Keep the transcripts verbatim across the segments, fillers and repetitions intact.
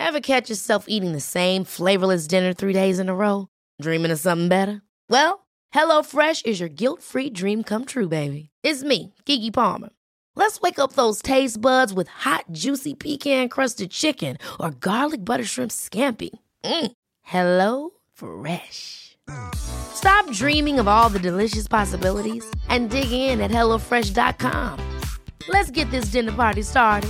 Ever catch yourself eating the same flavorless dinner three days in a row? Dreaming of something better? Well, HelloFresh is your guilt-free dream come true, baby. It's me, Keke Palmer. Let's wake up those taste buds with hot, juicy pecan-crusted chicken or garlic butter shrimp scampi. Mm. Hello Fresh. Stop dreaming of all the delicious possibilities and dig in at hello fresh dot com. Let's get this dinner party started.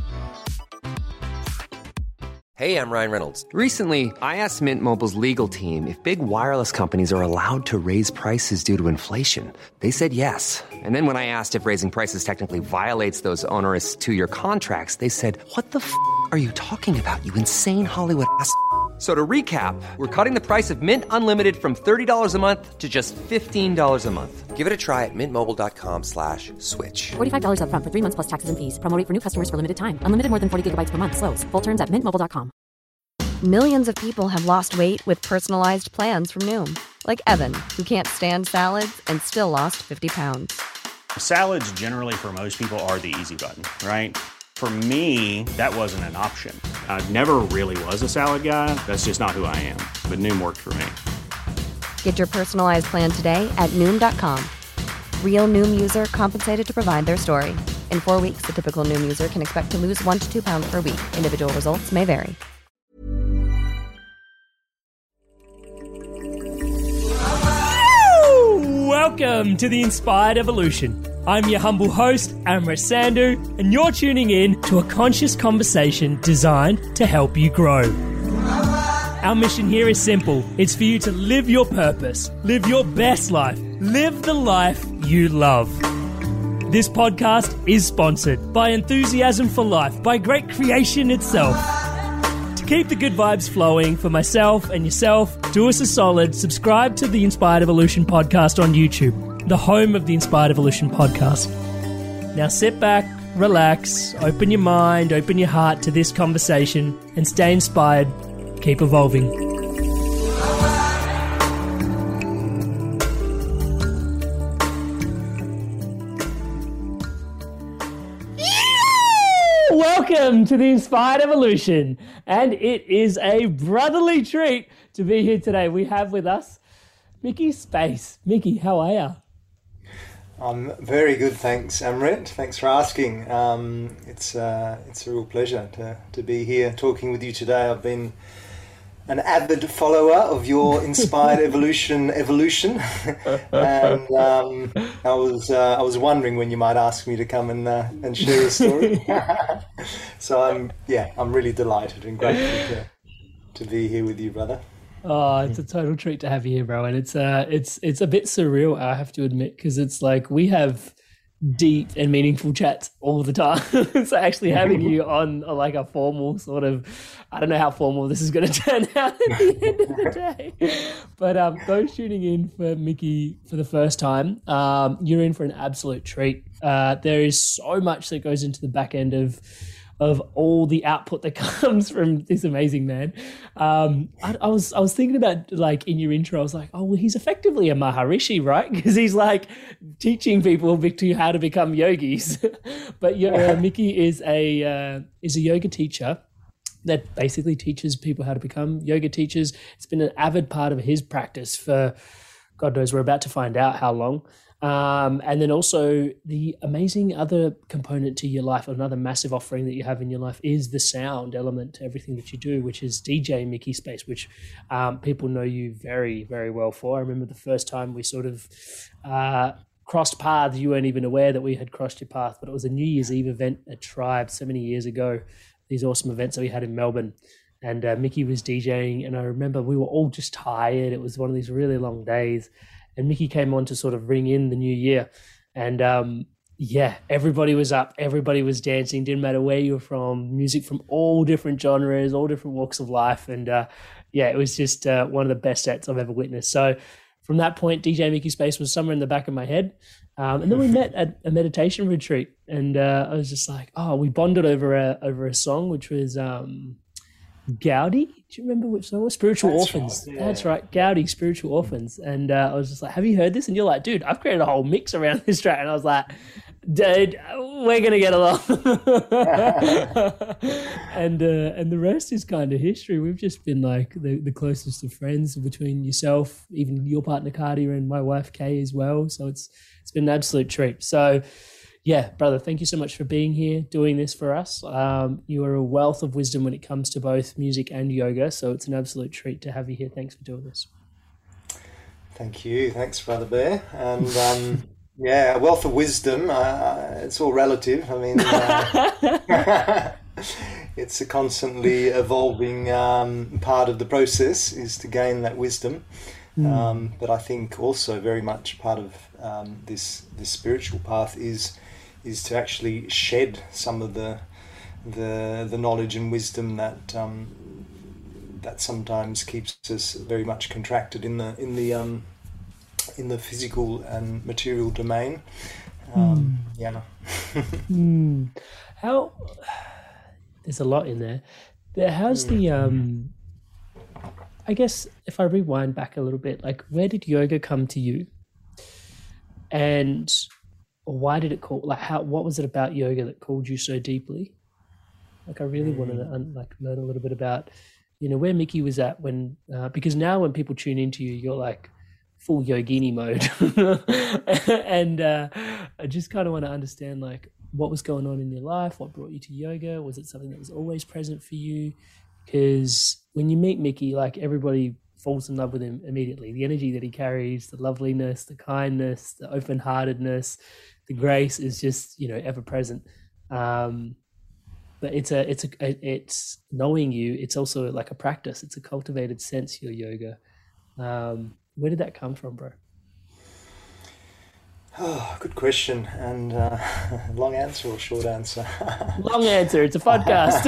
Hey, I'm Ryan Reynolds. Recently, I asked Mint Mobile's legal team if big wireless companies are allowed to raise prices due to inflation. They said yes. And then when I asked if raising prices technically violates those onerous two-year contracts, they said, what the f*** are you talking about, you insane Hollywood ass f- So to recap, we're cutting the price of Mint Unlimited from thirty dollars a month to just fifteen dollars a month. Give it a try at mintmobile.com slash switch. forty-five dollars up front for three months plus taxes and fees. Promo rate for new customers for limited time. Unlimited more than forty gigabytes per month. Slows full terms at mint mobile dot com. Millions of people have lost weight with personalized plans from Noom. Like Evan, who can't stand salads and still lost fifty pounds. Salads generally for most people are the easy button, right? For me, that wasn't an option. I never really was a salad guy. That's just not who I am. But Noom worked for me. Get your personalized plan today at Noom dot com. Real Noom user compensated to provide their story. In four weeks, the typical Noom user can expect to lose one to two pounds per week. Individual results may vary. Welcome to the Inspired Evolution. I'm your humble host, Amrit Sandhu, and you're tuning in to a conscious conversation designed to help you grow. Our mission here is simple. It's for you to live your purpose, live your best life, live the life you love. This podcast is sponsored by Enthusiasm for Life, by Great Creation itself. To keep the good vibes flowing for myself and yourself, do us a solid, subscribe to the Inspired Evolution podcast on YouTube, the home of the Inspired Evolution podcast. Now sit back, relax, open your mind, open your heart to this conversation, and stay inspired. Keep evolving. Welcome to the Inspired Evolution, and it is a brotherly treat to be here today. We have with us Mickey Space. Mickey, how are you? I'm very good, thanks, Amrit. Thanks for asking. Um, it's uh, it's a real pleasure to, to be here talking with you today. I've been an avid follower of your Inspired Evolution evolution, and um, I was uh, I was wondering when you might ask me to come and uh, and share a story. So I'm yeah I'm really delighted and grateful to to be here with you, brother. Oh, it's a total treat to have you here, bro. And it's uh it's it's a bit surreal, I have to admit, because it's like we have deep and meaningful chats all the time. So actually having you on, on like a formal sort of, I don't know how formal this is going to turn out at the end of the day. But um, those tuning in for Mickey for the first time, um, you're in for an absolute treat. Uh, there is so much that goes into the back end of of all the output that comes from this amazing man. Um, I, I was I was thinking about, like, in your intro, I was like, oh, well, he's effectively a Maharishi, right? Because he's like teaching people to how to become yogis. But uh, Mickey is a uh, is a yoga teacher that basically teaches people how to become yoga teachers. It's been an avid part of his practice for, God knows, we're about to find out how long. Um, and then also the amazing other component to your life, another massive offering that you have in your life, is the sound element to everything that you do, which is D J Mickey Space, which um, people know you very, very well for. I remember the first time we sort of uh, crossed paths, you weren't even aware that we had crossed your path, but it was a New Year's Eve event at Tribe so many years ago, these awesome events that we had in Melbourne. And uh, Mickey was DJing, and I remember we were all just tired. It was one of these really long days. And Mickey came on to sort of ring in the new year. And um, yeah, everybody was up. Everybody was dancing. Didn't matter where you were from. Music from all different genres, all different walks of life. And uh, yeah, it was just uh, one of the best sets I've ever witnessed. So from that point, D J Mickey Space was somewhere in the back of my head. Um, and then we met at a meditation retreat. And uh, I was just like, oh, we bonded over a, over a song, which was... Um, Gaudi, do you remember which song? Spiritual That's Orphans. Right, yeah. That's right, Gaudi, Spiritual Orphans. And uh, I was just like, have you heard this? And you're like, dude, I've created a whole mix around this track. And I was like, dude, we're gonna get along. and uh, and the rest is kind of history. We've just been like the, the closest of friends between yourself, even your partner Cardia, and my wife Kay as well. So it's it's been an absolute treat. So yeah, brother, thank you so much for being here, doing this for us. Um, you are a wealth of wisdom when it comes to both music and yoga. So it's an absolute treat to have you here. Thanks for doing this. Thank you. Thanks, Brother Bear. And um, yeah, a wealth of wisdom. Uh, it's all relative. I mean, uh, it's a constantly evolving um, part of the process is to gain that wisdom. Mm. Um, but I think also very much part of um, this this spiritual path is is to actually shed some of the the the knowledge and wisdom that um, that sometimes keeps us very much contracted in the in the um, in the physical and material domain. Um, mm. Yeah. mm. How there's a lot in there. How's mm. the um? I guess if I rewind back a little bit, like where did yoga come to you, and why did it call? Like how? What was it about yoga that called you so deeply? Like I really mm. wanted to like learn a little bit about, you know, where Mickey was at when, uh, because now when people tune into you, you're like full yogini mode, and uh, I just kind of want to understand like what was going on in your life, what brought you to yoga. Was it something that was always present for you? Because when you meet Mickey, like everybody falls in love with him immediately. The energy that he carries, the loveliness, the kindness, the open-heartedness, the grace is just, you know, ever present. Um, but it's a, it's a, it's knowing you. It's also like a practice. It's a cultivated sense, your yoga. Um, where did that come from, bro? Oh, good question. And uh, long answer or short answer? Long answer. It's a podcast.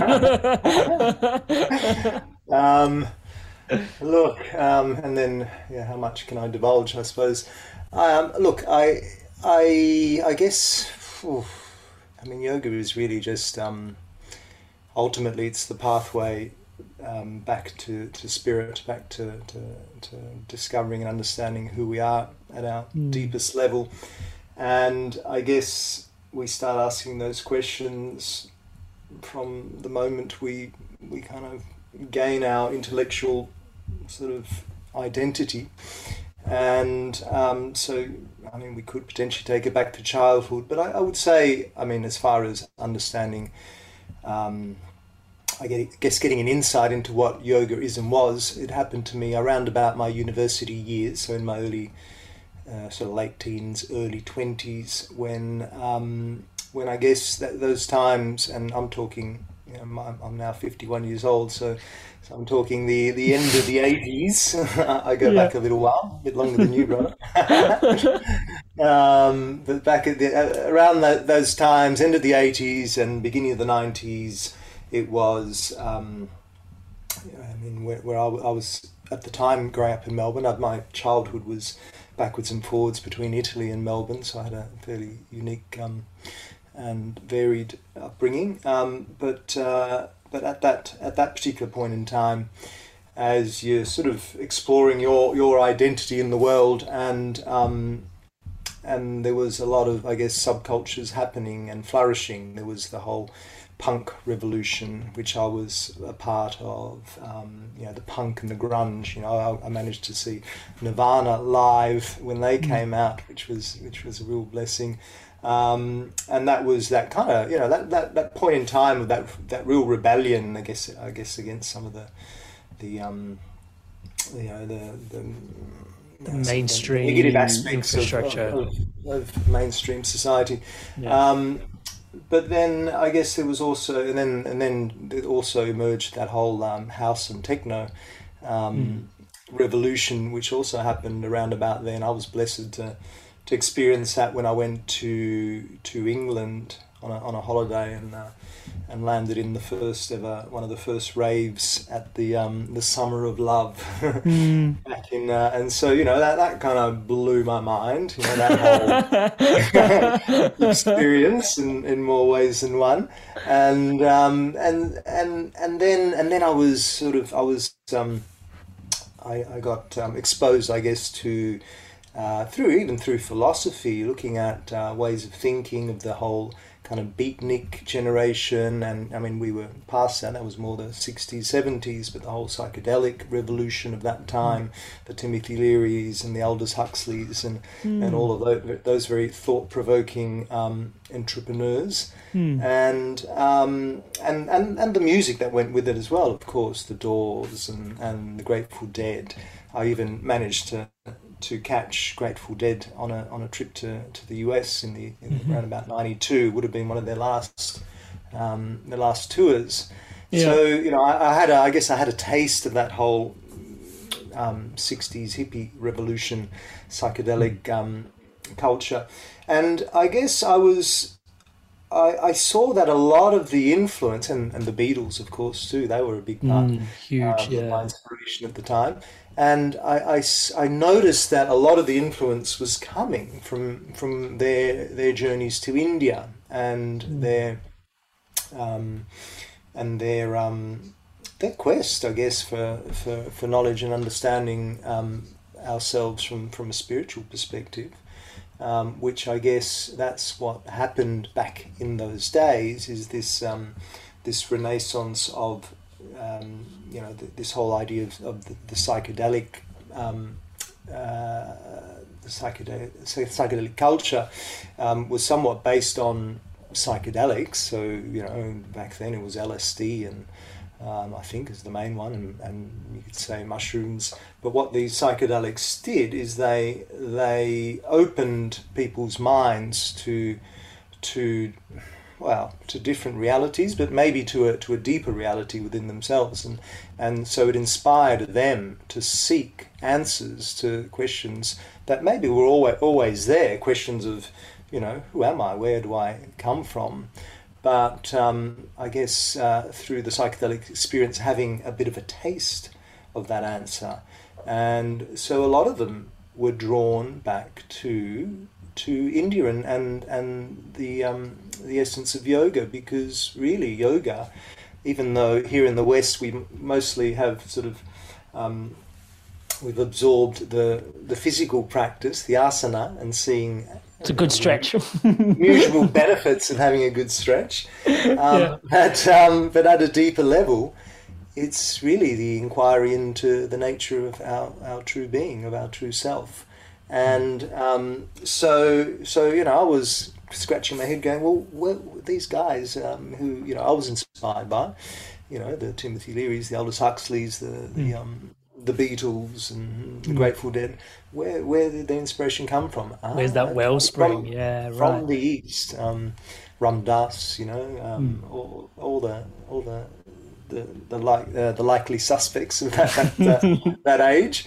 um, look, um, and then yeah, how much can I divulge? I suppose. Um, look, I, I, I guess. Oof, I mean, yoga is really just um, ultimately it's the pathway um, back to, to spirit, back to, to to discovering and understanding who we are at our mm. deepest level. And I guess we start asking those questions from the moment we we kind of gain our intellectual sort of identity. And um, so, I mean, we could potentially take it back to childhood, but I, I would say, I mean, as far as understanding, um, I guess getting an insight into what yoga is and was, it happened to me around about my university years, so in my early, uh, sort of late teens, early twenties, when um, when I guess that those times, and I'm talking, you know, I'm, I'm now fifty-one years old, so, so I'm talking the, the end of the eighties. I go yeah. back a little while, a bit longer than you, brother. um, but back at the, uh, around the, those times, end of the eighties and beginning of the nineties, it was, um, I mean, where, where I, I was at the time growing up in Melbourne. My childhood was backwards and forwards between Italy and Melbourne, so I had a fairly unique um, and varied upbringing. Um, but uh, but at that at that particular point in time, as you're sort of exploring your, your identity in the world, and um, and there was a lot of, I guess, subcultures happening and flourishing. There was the whole punk revolution, which I was a part of, um, you know, the punk and the grunge. You know, I, I managed to see Nirvana live when they came out, which was which was a real blessing. Um, and that was that kind of, you know, that, that, that point in time of that that real rebellion, I guess, I guess against some of the the um, you know the the, the mainstream the negative aspects infrastructure of, of, of mainstream society. Yeah. Um, But then I guess there was also, and then and then it also emerged that whole um, house and techno um, mm. revolution, which also happened around about then. I was blessed to to experience that when I went to to England on a on a holiday and uh, and landed in the first ever one of the first raves at the um, the Summer of Love mm. back in uh, and so you know that that kind of blew my mind, you know, that whole experience in, in more ways than one, and um, and and and then and then I was sort of I was um, I, I got um, exposed, I guess, to uh, through even through philosophy, looking at uh, ways of thinking of the whole kind of beatnik generation. And I mean, we were past that, that was more the sixties, seventies, but the whole psychedelic revolution of that time, mm. the Timothy Learys and the Aldous Huxleys and, mm. and all of those, those very thought-provoking um, entrepreneurs. Mm. And, um, and and and the music that went with it as well, of course, the Doors and, and the Grateful Dead. I even managed to to catch Grateful Dead on a on a trip to, to the U S in the in mm-hmm. around about ninety-two. Would have been one of their last um, their last tours. Yeah. So you know, I, I had a, I guess I had a taste of that whole um, sixties hippie revolution, psychedelic um, culture, and I guess I was. I, I saw that a lot of the influence, and, and the Beatles, of course, too, they were a big part mm, huge, uh, of yeah. my inspiration at the time. And I, I, I noticed that a lot of the influence was coming from from their their journeys to India and mm. their um, and their um, their quest, I guess, for, for, for knowledge and understanding um, ourselves from, from a spiritual perspective. Um, which I guess that's what happened back in those days, is this um, this renaissance of um, you know the, this whole idea of, of the, the psychedelic um, uh, the psychedelic psychedelic culture um, was somewhat based on psychedelics. So you know back then it was L S D and Um, I think is the main one, and, and you could say mushrooms. But what these psychedelics did is they they opened people's minds to to well to different realities, but maybe to a to a deeper reality within themselves, and and so it inspired them to seek answers to questions that maybe were always always there. Questions of, you know, who am I? Where do I come from? But um, I guess uh, through the psychedelic experience, having a bit of a taste of that answer. And so a lot of them were drawn back to to India and, and, and the, um, the essence of yoga, because really yoga, even though here in the West we mostly have sort of, um, we've absorbed the, the physical practice, the asana, and seeing it's a good stretch. Mutual benefits of having a good stretch. Um, yeah. But um, but at a deeper level, it's really the inquiry into the nature of our, our true being, of our true self. And um, so so you know, I was scratching my head, going, well, well these guys um, who you know I was inspired by, you know, the Timothy Learys, the Aldous Huxleys, the the mm. um, the Beatles and the Grateful Dead, where where did the inspiration come from? Where's ah, that wellspring? From, yeah, right. From the East, um, Ram Dass, you know, um, mm. all, all the all the the the, like, uh, the likely suspects of that that, uh, that age.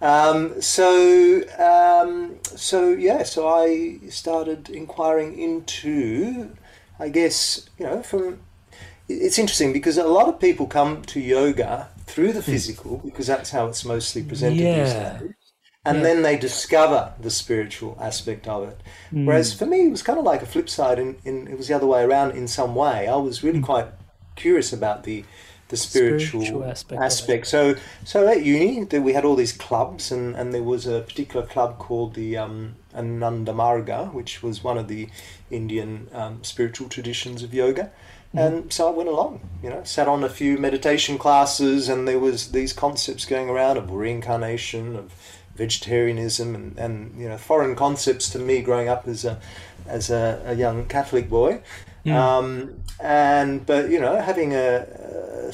Um, so um, so yeah, so I started inquiring into, I guess, you know, from. It's interesting because a lot of people come to yoga through the physical, because that's how it's mostly presented yeah. these days, and yeah. then they discover the spiritual aspect of it. Mm. Whereas for me, it was kind of like a flip side, and in, in, it was the other way around in some way. I was really mm. quite curious about the the spiritual, spiritual aspect. aspect. So so at uni, we had all these clubs, and, and there was a particular club called the um, Ananda Marga, which was one of the Indian um, spiritual traditions of yoga. And so I went along, you know, sat on a few meditation classes, and there was these concepts going around of reincarnation, of vegetarianism, and, and you know, foreign concepts to me growing up as a as a, a young Catholic boy. Mm. Um, and but you know, having a, a,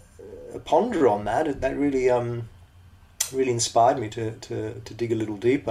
a ponder on that, that really um really inspired me to to to dig a little deeper.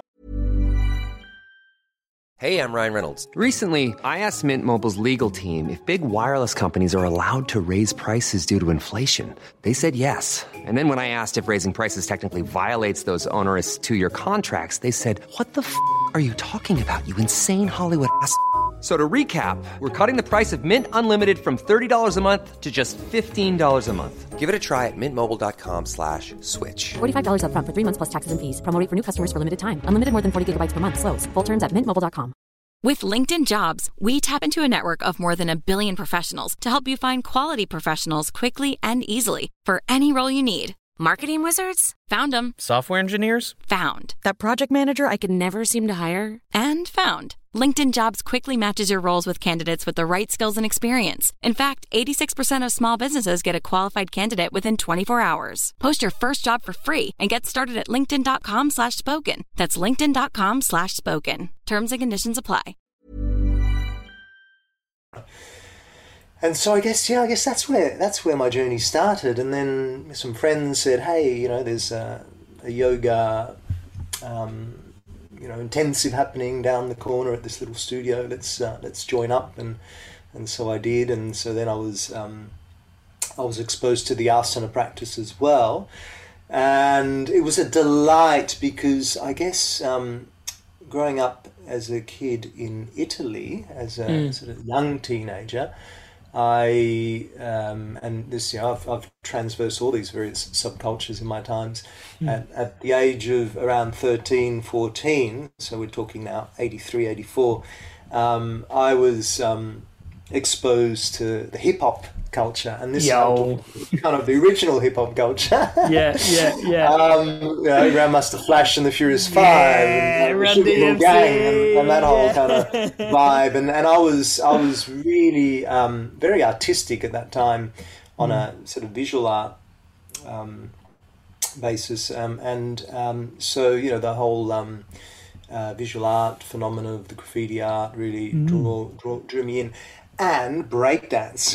Hey, I'm Ryan Reynolds. Recently, I asked Mint Mobile's legal team if big wireless companies are allowed to raise prices due to inflation. They said yes. And then when I asked if raising prices technically violates those onerous two-year contracts, they said, what the f*** are you talking about, you insane Hollywood ass f- So to recap, we're cutting the price of Mint Unlimited from thirty dollars a month to just fifteen dollars a month. Give it a try at mintmobile.com slash switch. forty-five dollars up front for three months plus taxes and fees. Promo rate for new customers for limited time. Unlimited more than forty gigabytes per month. Slows full terms at mint mobile dot com. With LinkedIn Jobs, we tap into a network of more than a billion professionals to help you find quality professionals quickly and easily for any role you need. Marketing wizards? Found them. Software engineers? Found. That project manager I could never seem to hire? And found. LinkedIn Jobs quickly matches your roles with candidates with the right skills and experience. In fact, eighty-six percent of small businesses get a qualified candidate within twenty-four hours. Post your first job for free and get started at linkedin.com slash spoken. That's linkedin.com slash spoken. Terms and conditions apply. And so I guess, yeah, I guess that's where that's where my journey started. And then some friends said, hey, you know, there's a, a yoga, um, you know, intensive happening down the corner at this little studio. Let's uh, let's join up. And and so I did. And so then I was um, I was exposed to the asana practice as well. And it was a delight because I guess um, growing up as a kid in Italy, as a mm. sort of young teenager, I, um, and this, you know, I've, I've transversed all these various subcultures in my times. Mm. At, at the age of around thirteen, fourteen, so we're talking now eighty-three, eighty-four, um, I was um, exposed to the hip-hop culture, and this Yo. is kind of the original hip-hop culture. yeah, yeah, yeah. Um, you know, Grandmaster Flash and the Furious Five, yeah, and, Run and, D M C, gang, and, and that whole yeah. kind of vibe. And, and I was I was really um, very artistic at that time on mm. a sort of visual art um, basis, um, and um, so you know the whole um, uh, visual art phenomenon of the graffiti art really mm. drew, drew drew me in. And breakdance.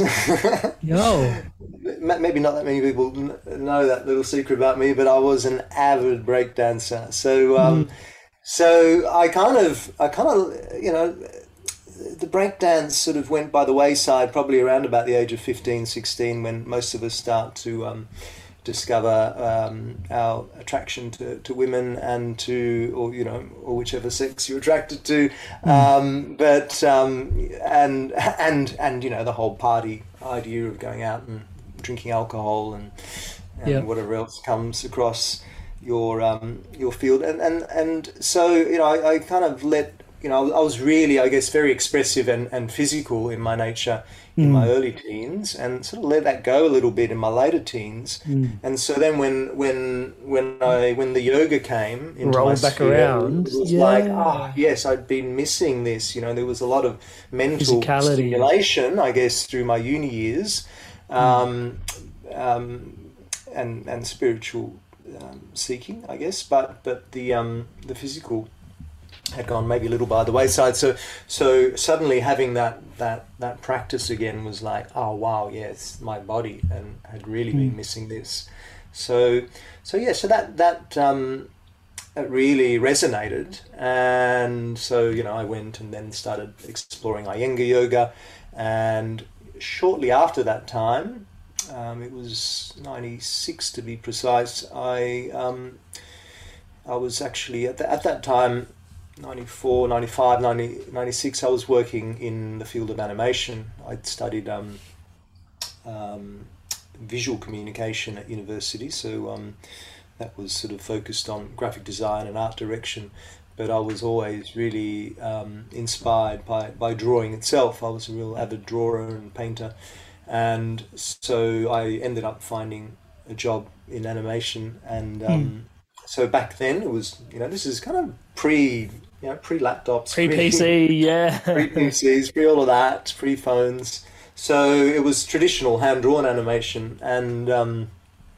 Yo. Maybe not that many people know that little secret about me, but I was an avid breakdancer. So, um, mm. so I kind of, I kind of, you know, the breakdance sort of went by the wayside probably around about the age of fifteen, sixteen, when most of us start to um, discover um, our attraction to, to women and to, or you know, or whichever sex you're attracted to, mm. um, but um, and and and you know the whole party idea of going out and drinking alcohol and, and yeah. whatever else comes across your um, your field, and and and so you know I, I kind of let you know I was really I guess very expressive and, and physical in my nature in mm. my early teens, and sort of let that go a little bit in my later teens. Mm. And so then when when when I when the yoga came into Roll my back sphere, around, it was yeah. like, oh yes, I'd been missing this. You know, there was a lot of mental Physicality. stimulation, I guess, through my uni years, um, mm. um, and and spiritual um, seeking, I guess. But but the um, the physical had gone maybe a little by the wayside. So so suddenly having that that that practice again was like, oh wow, yes, my body, and had really mm. been missing this. So so yeah, so that that um that really resonated, and so you know I went and then started exploring Iyengar yoga, and shortly after that time, um, it was ninety-six to be precise, I um I was actually at, the, at that time ninety-four, ninety-five, ninety, ninety-six, I was working in the field of animation. I'd studied um, um, visual communication at university, so um, that was sort of focused on graphic design and art direction, but I was always really um, inspired by, by drawing itself. I was a real avid drawer and painter, and so I ended up finding a job in animation, and um, mm. so back then it was, you know, this is kind of pre You know, pre-laptops, pre-P C, yeah. pre-P Cs, pre all of that, pre-phones. So it was traditional hand-drawn animation, and um,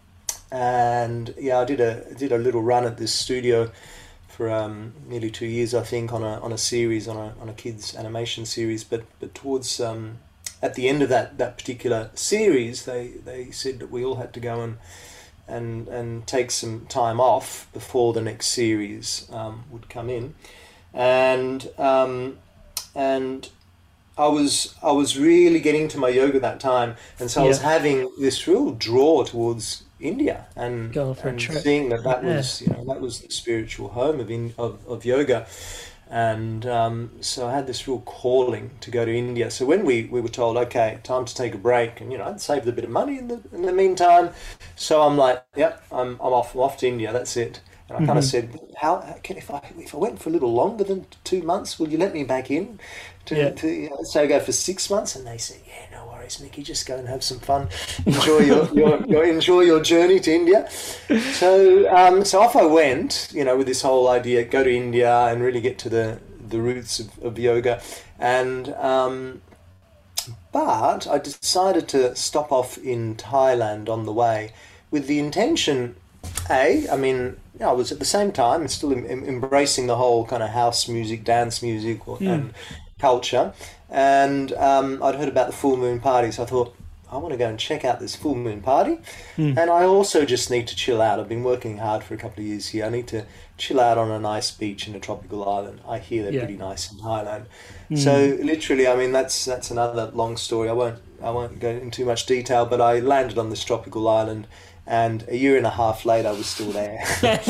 and yeah, I did a did a little run at this studio for um, nearly two years, I think, on a on a series on a on a kids animation series. But but towards um, at the end of that, that particular series, they they said that we all had to go and and and take some time off before the next series um, would come in. And um, and I was I was really getting to my yoga that time, and so I yeah. was having this real draw towards India, and, and trip. seeing that that yeah. was you know that was the spiritual home of in, of, of yoga, and um, so I had this real calling to go to India. So when we, we were told, okay, time to take a break, and you know I'd saved a bit of money in the in the meantime, so I'm like, yep, I'm I'm off I'm off to India. That's it. And I kind of mm-hmm. said, "How can if I if I went for a little longer than two months, will you let me back in? To, yeah. to you know, so I go for six months?" And they said, "Yeah, no worries. worries, Mickey. Just go and have some fun. Enjoy your, your, your enjoy your journey to India. So um, so off I went, you know, with this whole idea, go to India and really get to the the roots of, of yoga. And um, but I decided to stop off in Thailand on the way with the intention, A, I mean, I was at the same time still em- em- embracing the whole kind of house music, dance music or, mm. and culture. And um, I'd heard about the full moon party, so I thought, I want to go and check out this full moon party. Mm. And I also just need to chill out. I've been working hard for a couple of years here. I need to chill out on a nice beach in a tropical island. I hear they're yeah. pretty nice in Thailand. Mm. So literally, I mean, that's that's another long story. I won't I won't go into too much detail, but I landed on this tropical island, and a year and a half later, I was still there.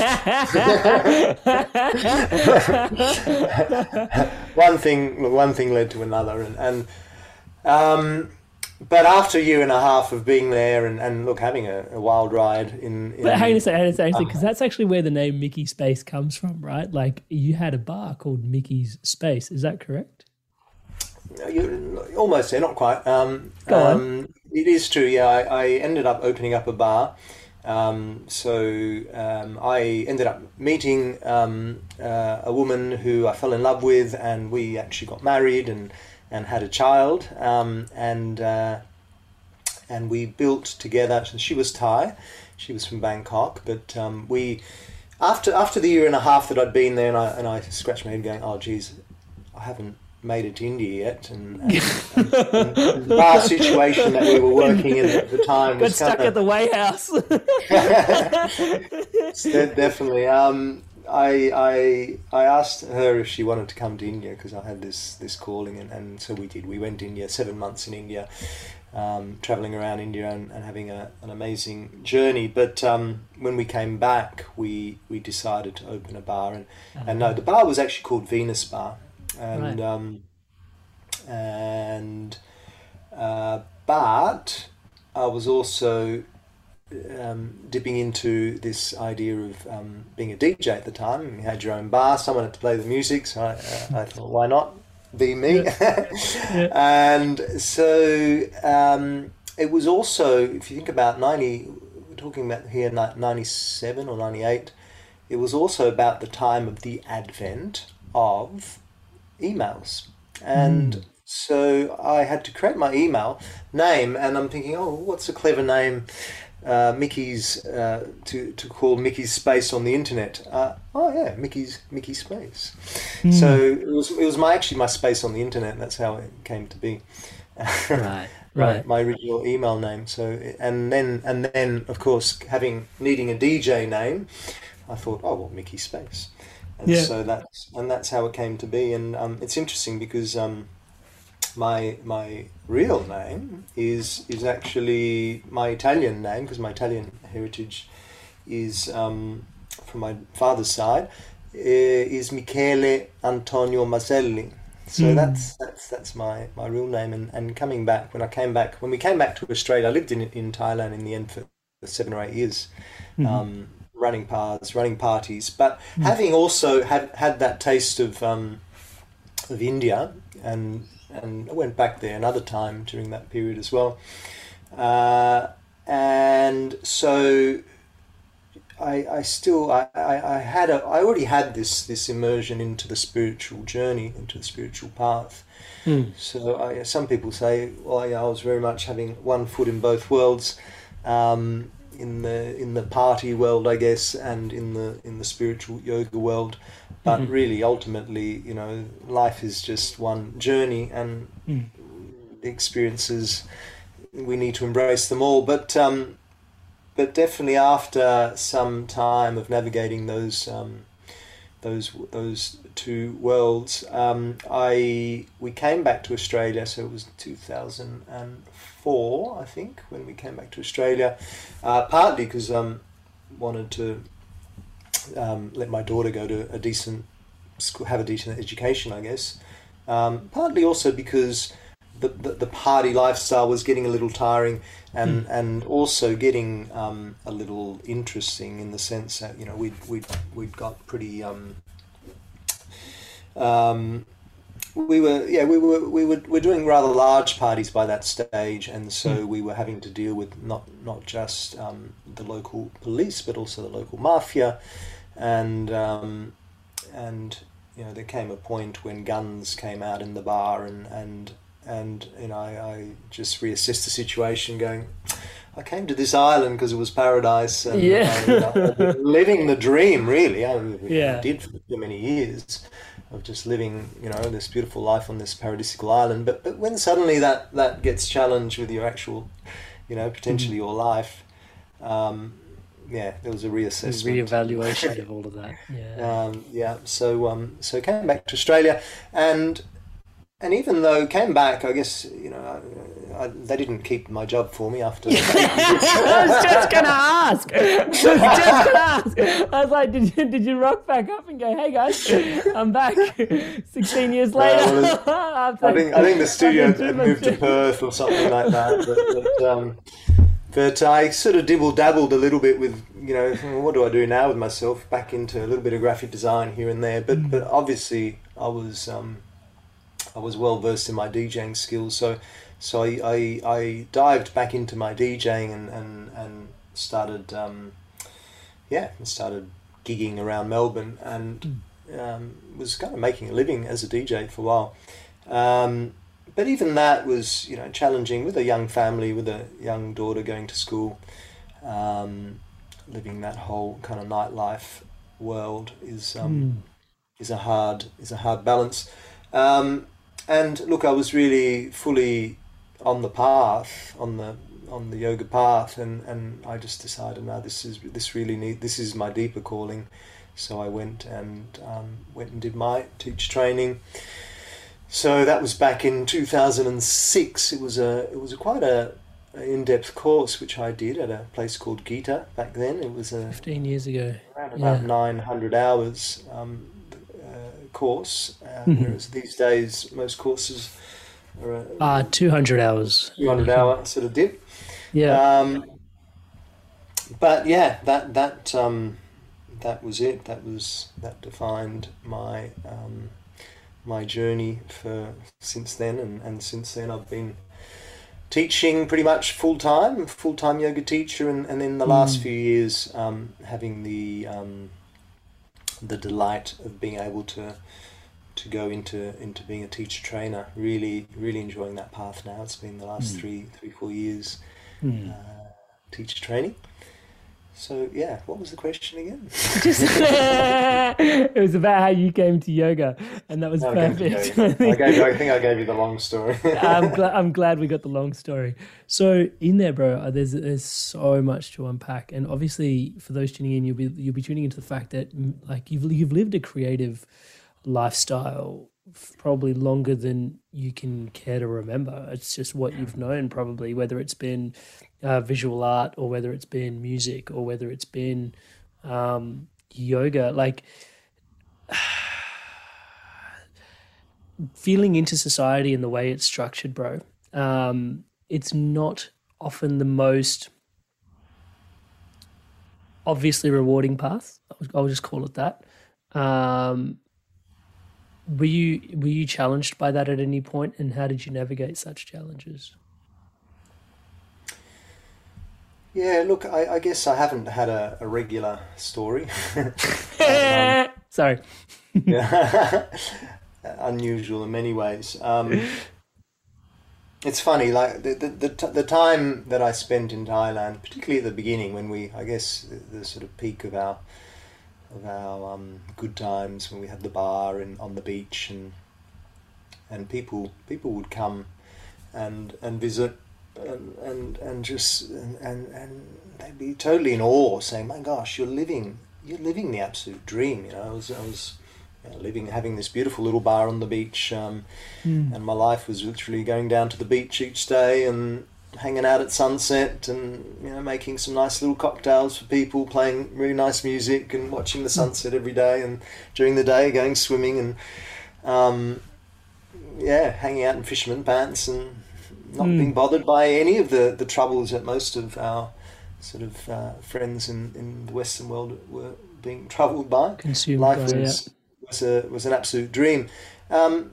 one thing, one thing led to another, and, and um, but after a year and a half of being there, and, and look, having a, a wild ride in. in but hang on a second, hang on a second, because that's actually where the name Mickey Space comes from, right? Like you had a bar called Mickey's Space, is that correct? You, almost there, not quite. Um, Go on. Um, it is true, yeah. I, I ended up opening up a bar. Um, so um, I ended up meeting um, uh, a woman who I fell in love with, and we actually got married and, and had a child. Um, and uh, and we built together. She was Thai, she was from Bangkok, but um, we after after the year and a half that I'd been there, and I and I scratched my head going, oh geez, I haven't made it to India yet, and, and, and, and the bar situation that we were working in at the time was got stuck kinda, at the Way House. Definitely. Um, I I I asked her if she wanted to come to India because I had this this calling, and, and so we did. We went to India, seven months in India, um, traveling around India and, and having a, an amazing journey. But um, when we came back, we we decided to open a bar, and uh-huh. and no, the bar was actually called Venus Bar. And right. um, and uh, but I was also um, dipping into this idea of um, being a D J at the time. You had your own bar, someone had to play the music, so I, uh, I thought, why not be me? Yeah. Yeah. And so um, it was also, if you think about ninety, we're talking about here ninety-seven or ninety-eight. It was also about the time of the advent of emails, and mm. so I had to create my email name, and I'm thinking, oh, what's a clever name, uh, Mickey's uh, to to call Mickey's Space on the internet? Uh, oh yeah, Mickey's Mickey Space. Mm. So it was it was my actually my space on the internet, and that's how it came to be. Right, right. my, my original email name. So and then and then of course having needing a D J name, I thought, oh well, Mickey Space. And yeah. so that's and that's how it came to be, and um, it's interesting because um, my my real name is is actually my Italian name, because my Italian heritage is um, from my father's side is Michele Antonio Maselli. So mm. that's that's that's my, my real name, and, and coming back when I came back when we came back to Australia, I lived in in Thailand in the end for seven or eight years. Mm-hmm. Um, running paths, running parties, but mm. having also had had that taste of um, of India, and and I went back there another time during that period as well, uh, and so I I still I, I, I had a I already had this this immersion into the spiritual journey, into the spiritual path. Mm. So I, some people say, well, yeah, I was very much having one foot in both worlds. Um, in the in the party world, I guess, and in the in the spiritual yoga world, but mm-hmm. really ultimately, you know, life is just one journey, and mm. the experiences, we need to embrace them all. But um, but definitely after some time of navigating those um, those those two worlds, um, I we came back to Australia. So it was two thousand four, I think, when we came back to Australia. Uh, partly because um wanted to um, let my daughter go to a decent school, have a decent education, I guess. Um, partly also because the, the the party lifestyle was getting a little tiring, and mm. and also getting um, a little interesting in the sense that, you know, we'd we'd we'd got pretty um, um, we were yeah we were we were we're doing rather large parties by that stage, and so Mm. we were having to deal with not not just um, the local police but also the local mafia, and um, and you know there came a point when guns came out in the bar, and and and you know I, I just reassessed the situation, going, I came to this island because it was paradise, and Yeah. I, you know, living the dream really. I, Yeah. I did for so many years of just living, you know, this beautiful life on this paradisical island. But but when suddenly that that gets challenged with your actual, you know, potentially your life, um, yeah, there was a reassessment, Reevaluation of all of that. Yeah. um, yeah. So um, so came back to Australia, and and even though came back, I guess you know I, I, they didn't keep my job for me after. I was just gonna ask. I was just gonna ask. I was like, did you did you rock back up and go, hey guys, I'm back. Sixteen years later. Uh, well, After- I think I think the studio after two had months. moved to Perth or something like that. But, but, um, but I sort of dibble dabbled a little bit with, you know, well, what do I do now with myself? Back into a little bit of graphic design here and there. But but obviously I was um, I was well versed in my DJing skills, so so I, I, I dived back into my DJing and and and started um, yeah started gigging around Melbourne, and um, was kind of making a living as a D J for a while. Um, but even that was, you know, challenging with a young family, with a young daughter going to school. Um, living that whole kind of nightlife world is um, is a hard is a hard balance. Um, and look, I was really fully on the path, on the on the yoga path, and, and I just decided, no, this is this really need this is my deeper calling. So I went and um, went and did my teacher training. So that was back in two thousand six. It was a it was a quite a, a in-depth course which I did at a place called Gita back then. It was a Fifteen years ago. around about Yeah. nine hundred hours um, uh, course, uh, Mhm. whereas these days most courses are a Uh two hundred hours. two hundred hour sort of dip. Yeah. Um, but yeah, that that um, that was it. That was that defined my um, my journey for since then, and, and since then I've been teaching pretty much full time, full time yoga teacher, and, and in the last Mm. few years um, having the um, the delight of being able to to go into into being a teacher trainer. Really, really enjoying that path now. It's been the last Mm. three three four years Mm. uh, teacher training. So yeah, what was the question again? Just, it was about how you came to yoga, and that was No, I came to perfect. yoga. I, gave, I think I gave you the long story. I'm glad. I'm glad we got the long story. So in there, bro, uh, there's there's so much to unpack, and obviously for those tuning in, you'll be you'll be tuning into the fact that mm, like you've you've lived a creative lifestyle f- probably longer than you can care to remember. It's just what you've known, probably, whether it's been uh, visual art, or whether it's been music, or whether it's been um, yoga. Like feeling into society and the way it's structured, bro. Um, it's not often the most obviously rewarding path. I'll- I'll just call it that. Um, were you were you challenged by that at any point, and how did you navigate such challenges? Yeah, look, I, I guess I haven't had a, a regular story. Sorry. Yeah. Unusual in many ways. Um, it's funny, like the the the, t- the time that I spent in Thailand, particularly at the beginning, when we, I guess, the, the sort of peak of our of our um, good times, when we had the bar and on the beach, and and people people would come and and visit, and and, and just and, and and they'd be totally in awe, saying, "My gosh, you're living you're living the absolute dream." You know, I was I was you know, living having this beautiful little bar on the beach, um, Mm. and my life was literally going down to the beach each day and hanging out at sunset, and you know, making some nice little cocktails for people, playing really nice music, and watching the sunset every day, and during the day going swimming, and um, yeah, hanging out in fisherman pants, and not Mm. being bothered by any of the, the troubles that most of our sort of uh, friends in, in the Western world were being troubled by. Consumed Life by, was was a was an absolute dream. Um,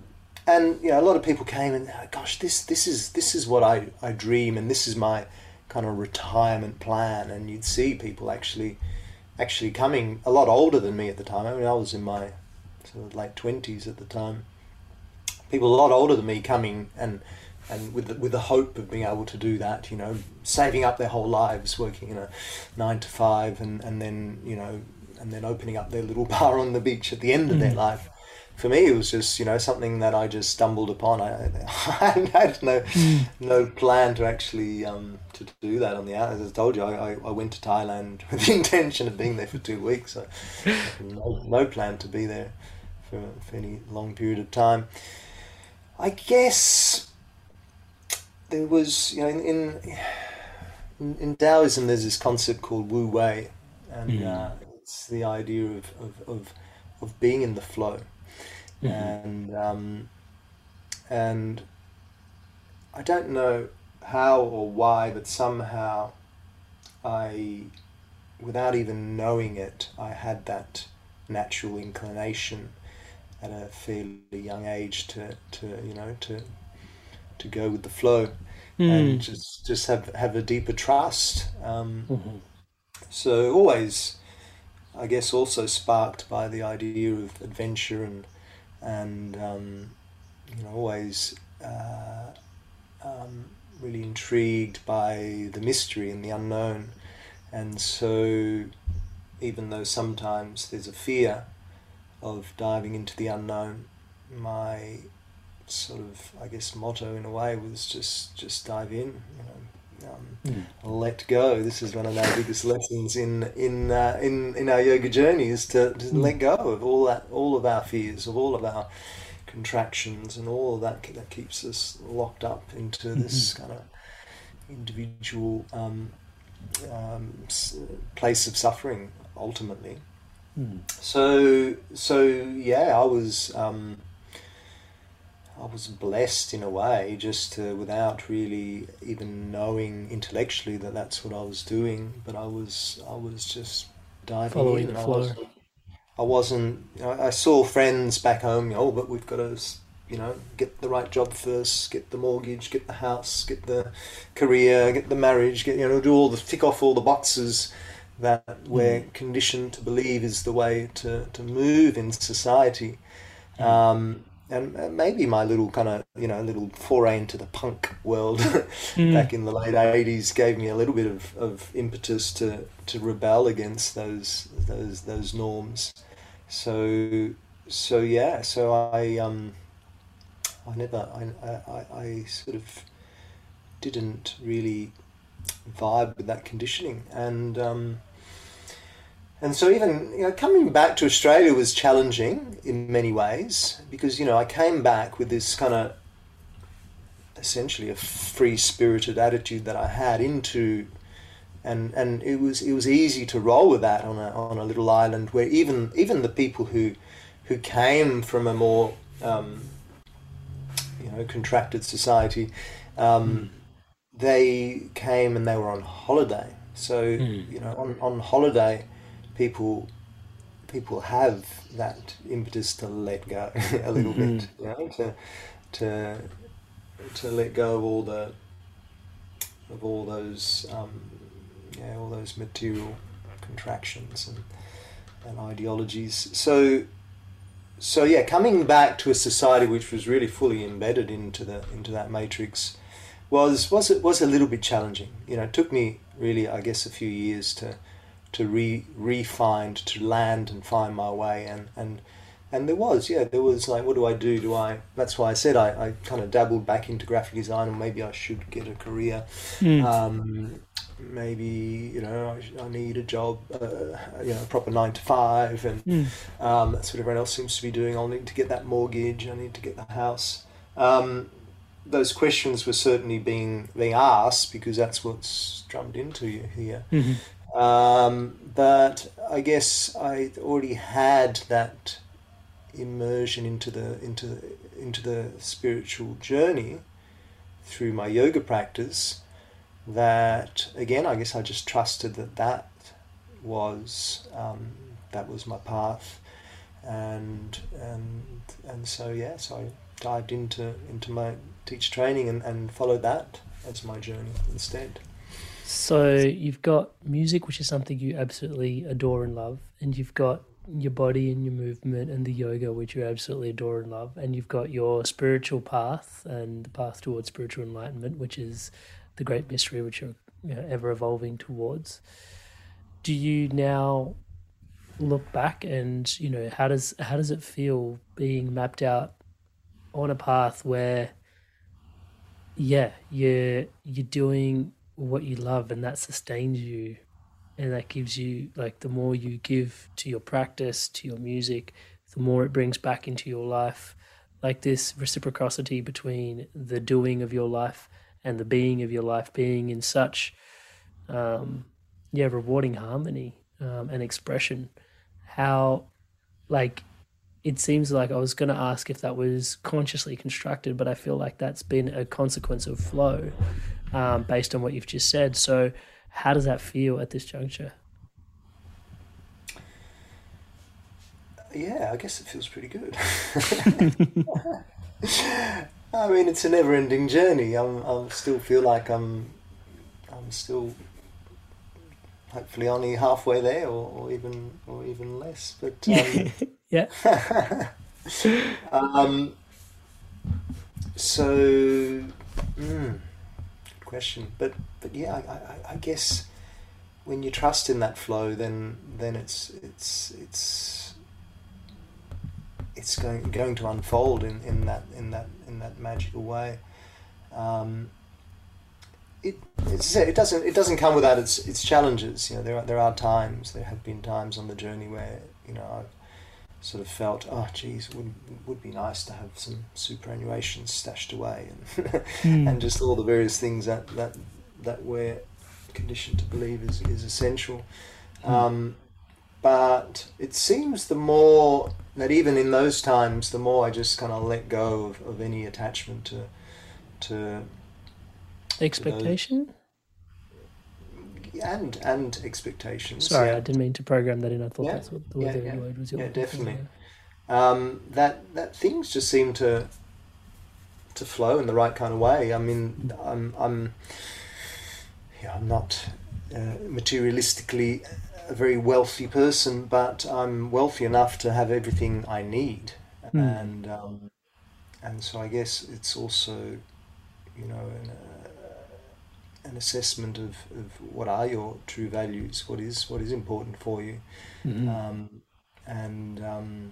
and you know, a lot of people came and, oh, gosh, this this is this is what I, I dream, and this is my kind of retirement plan. And you'd see people actually actually coming a lot older than me at the time. I mean, I was in my sort of late twenties at the time. People a lot older than me coming and and with the, with the hope of being able to do that, you know, saving up their whole lives, working in a nine to five, and, and then, you know, and then opening up their little bar on the beach at the end of mm. their life. For me, it was just, you know, something that I just stumbled upon. I, I had no mm. no plan to actually um, to do that on the out. As I told you, I, I went to Thailand with the intention of being there for two weeks. So no, no plan to be there for, for any long period of time. I guess there was, you know, in in, in Taoism, there's this concept called Wu Wei, and mm. uh, it's the idea of, of, of, of being in the flow. Mm-hmm. And um, and I don't know how or why, but somehow I, without even knowing it, I had that natural inclination at a fairly young age to, to you know to to go with the flow mm. and just just have have a deeper trust. Um, mm-hmm. So always, I guess, also sparked by the idea of adventure and. and um, you know, always uh, um, really intrigued by the mystery and the unknown. And so even though sometimes there's a fear of diving into the unknown, my sort of, I guess, motto in a way was just just dive in, you know, um, mm. let go. This is one of our biggest lessons in in uh, in in our yoga journey, is to, to mm. let go of all that, all of our fears, of all of our contractions, and all of that that keeps us locked up into mm-hmm. this kind of individual um, um, place of suffering, ultimately. Mm. So so yeah, I was. Um, I was blessed in a way, just to, without really even knowing intellectually that that's what I was doing, but I was I was just diving following in. the I flow. wasn't, I wasn't. You know, I saw friends back home. Oh, but we've got to, you know, get the right job first, get the mortgage, get the house, get the career, get the marriage, get you know, do all the tick off all the boxes that we're mm. conditioned to believe is the way to to move in society. Mm. Um, And maybe my little kind of, you know, little foray into the punk world mm. back in the late eighties gave me a little bit of, of impetus to, to rebel against those those those norms. So so yeah, so I um I never I I, I sort of didn't really vibe with that conditioning, and um And so even, you know, coming back to Australia was challenging in many ways, because, you know, I came back with this kind of essentially a free-spirited attitude that I had into, and and it was it was easy to roll with that on a on a little island where even even the people who who came from a more um, you know contracted society, um, mm. they came and they were on holiday. So mm. you know, on on holiday. People, people have that impetus to let go a little mm-hmm. bit, you know, to, to, to let go of all the, of all those, um, yeah, all those material contractions and, and ideologies. So, so yeah, coming back to a society which was really fully embedded into the into that matrix was was it was a little bit challenging. You know, it took me really, I guess, a few years to. to re re-find, to land and find my way, and, and and there was, yeah, there was like, what do I do? Do I, that's why I said I, I kind of dabbled back into graphic design, and maybe I should get a career. Mm. Um, maybe, you know, I, I need a job, uh, you know, a proper nine to five, and mm. um, that's what everyone else seems to be doing. I'll need to get that mortgage, I need to get the house. Um, those questions were certainly being being asked, because that's what's drummed into you here. Mm-hmm. Um, but I guess I already had that immersion into the into the, into the spiritual journey through my yoga practice. That again, I guess I just trusted that that was um, that was my path, and and and so yeah, so I dived into into my teacher training and, and followed that as my journey instead. So you've got music, which is something you absolutely adore and love, and you've got your body and your movement and the yoga, which you absolutely adore and love, and you've got your spiritual path and the path towards spiritual enlightenment, which is the great mystery which you're, you know, ever evolving towards. Do you now look back and, you know, how does how does it feel being mapped out on a path where, yeah, you're you're doing what you love and that sustains you, and that gives you, like, the more you give to your practice, to your music, the more it brings back into your life, like this reciprocity between the doing of your life and the being of your life being in such um yeah rewarding harmony um, and expression. How, like, it seems like I was going to ask if that was consciously constructed, but I feel like that's been a consequence of flow, um, based on what you've just said. So how does that feel at this juncture? Yeah, I guess it feels pretty good. I mean, it's a never-ending journey. I'm, I still feel like I'm, I'm still hopefully only halfway there, or, or even, or even less. But um, yeah. um. So, mm, good question. But but yeah, I, I, I guess when you trust in that flow, then then it's it's it's it's going going to unfold in, in that in that in that magical way. Um, it it's, it doesn't it doesn't come without its its challenges. You know, there are there are times there have been times on the journey where, you know, I've sort of felt, oh geez, it would would be nice to have some superannuation stashed away, and mm. and just all the various things that that that we're conditioned to believe is is essential. Mm. Um, but it seems the more that even in those times, the more I just kind of let go of, of any attachment to to expectation. You know, and and expectations. Sorry, yeah. I didn't mean to program that in. I thought yeah. that's what the yeah, word yeah. was. Yeah, definitely. Um, that that things just seem to to flow in the right kind of way. I mean, I'm I'm yeah, I'm not uh, materialistically a very wealthy person, but I'm wealthy enough to have everything I need, mm. and um, and so I guess it's also, you know, an, uh, an assessment of, of what are your true values, what is what is important for you, mm-hmm. um, and um,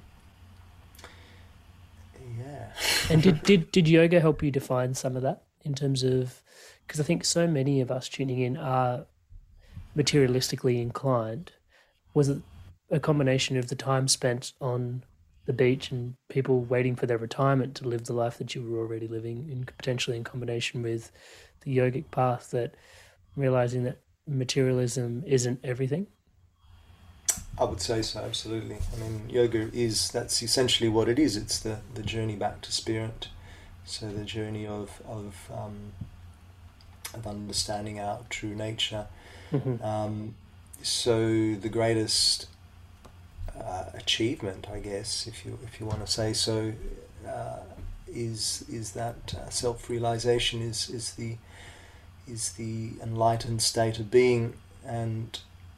yeah. And did, did did yoga help you define some of that in terms of, because I think so many of us tuning in are materialistically inclined. Was it a combination of the time spent on the beach and people waiting for their retirement to live the life that you were already living, in potentially in combination with the yogic path, that realizing that materialism isn't everything? I would say so, absolutely. I mean, yoga is, that's essentially what it is. It's the, the journey back to spirit. So the journey of of um, of understanding our true nature. Mm-hmm. Um, so the greatest uh, achievement, I guess, if you if you want to say so, uh, is is that uh, self-realization is is the is the enlightened state of being, and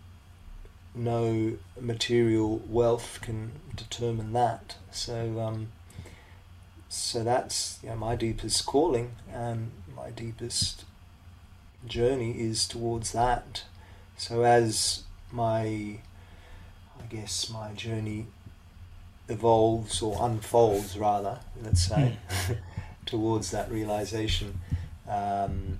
no material wealth can determine that. So um, so that's, you know, my deepest calling, and my deepest journey is towards that. So as my, I guess, my journey evolves or unfolds, rather, let's say, mm. towards that realization, um,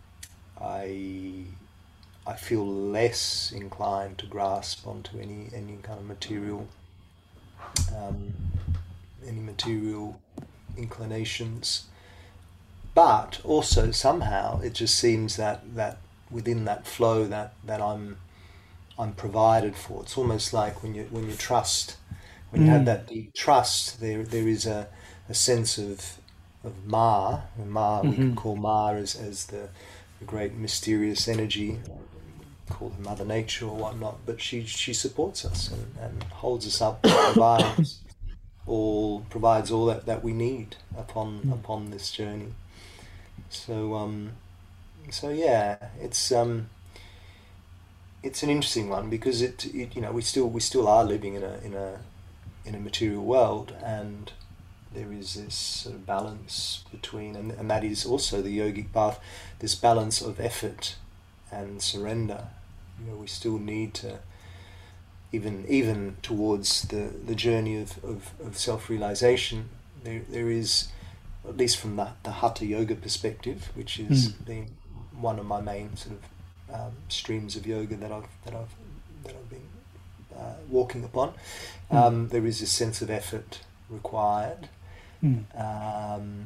I I feel less inclined to grasp onto any any kind of material um, any material inclinations, but also somehow it just seems that that within that flow that that I'm I'm provided for. It's almost like when you when you trust, when you mm. have that deep trust, there there is a, a sense of of Ma. And Ma, mm-hmm. we could call Ma as as the, the great mysterious energy, call her Mother Nature or whatnot, but she she supports us and, and holds us up, provides all provides all that, that we need upon Mm. upon this journey. So um, so yeah, it's um, it's an interesting one because it, it you know we still we still are living in a in a in a material world, and there is this sort of balance between, and, and that is also the yogic path, this balance of effort and surrender. You know, we still need to, even even towards the, the journey of, of, of self-realization, there there is, at least from the, the Hatha Yoga perspective, which is Mm. the, one of my main sort of um, streams of yoga that I've that I've that I've been uh, walking upon, Mm. um, there is a sense of effort required. Mm. Um,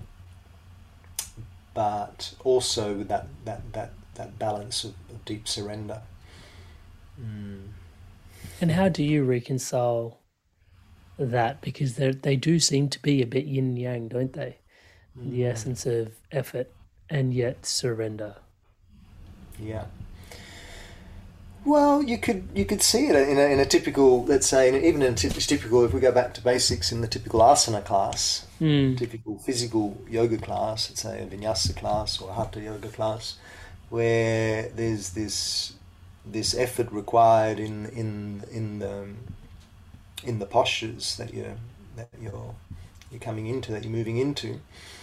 but also with that, that, that, that balance of, of deep surrender. Mm. And how do you reconcile that? Because they they do seem to be a bit yin and yang, don't they? Mm. The essence of effort and yet surrender. Yeah. Well, you could you could see it in a, in a typical, let's say, in, even in a typical, if we go back to basics, in the typical asana class, Mm. typical physical yoga class, let's say a vinyasa class or a hatha yoga class, where there's this this effort required in in in the in the postures that you're that you're you're coming into, that you're moving into.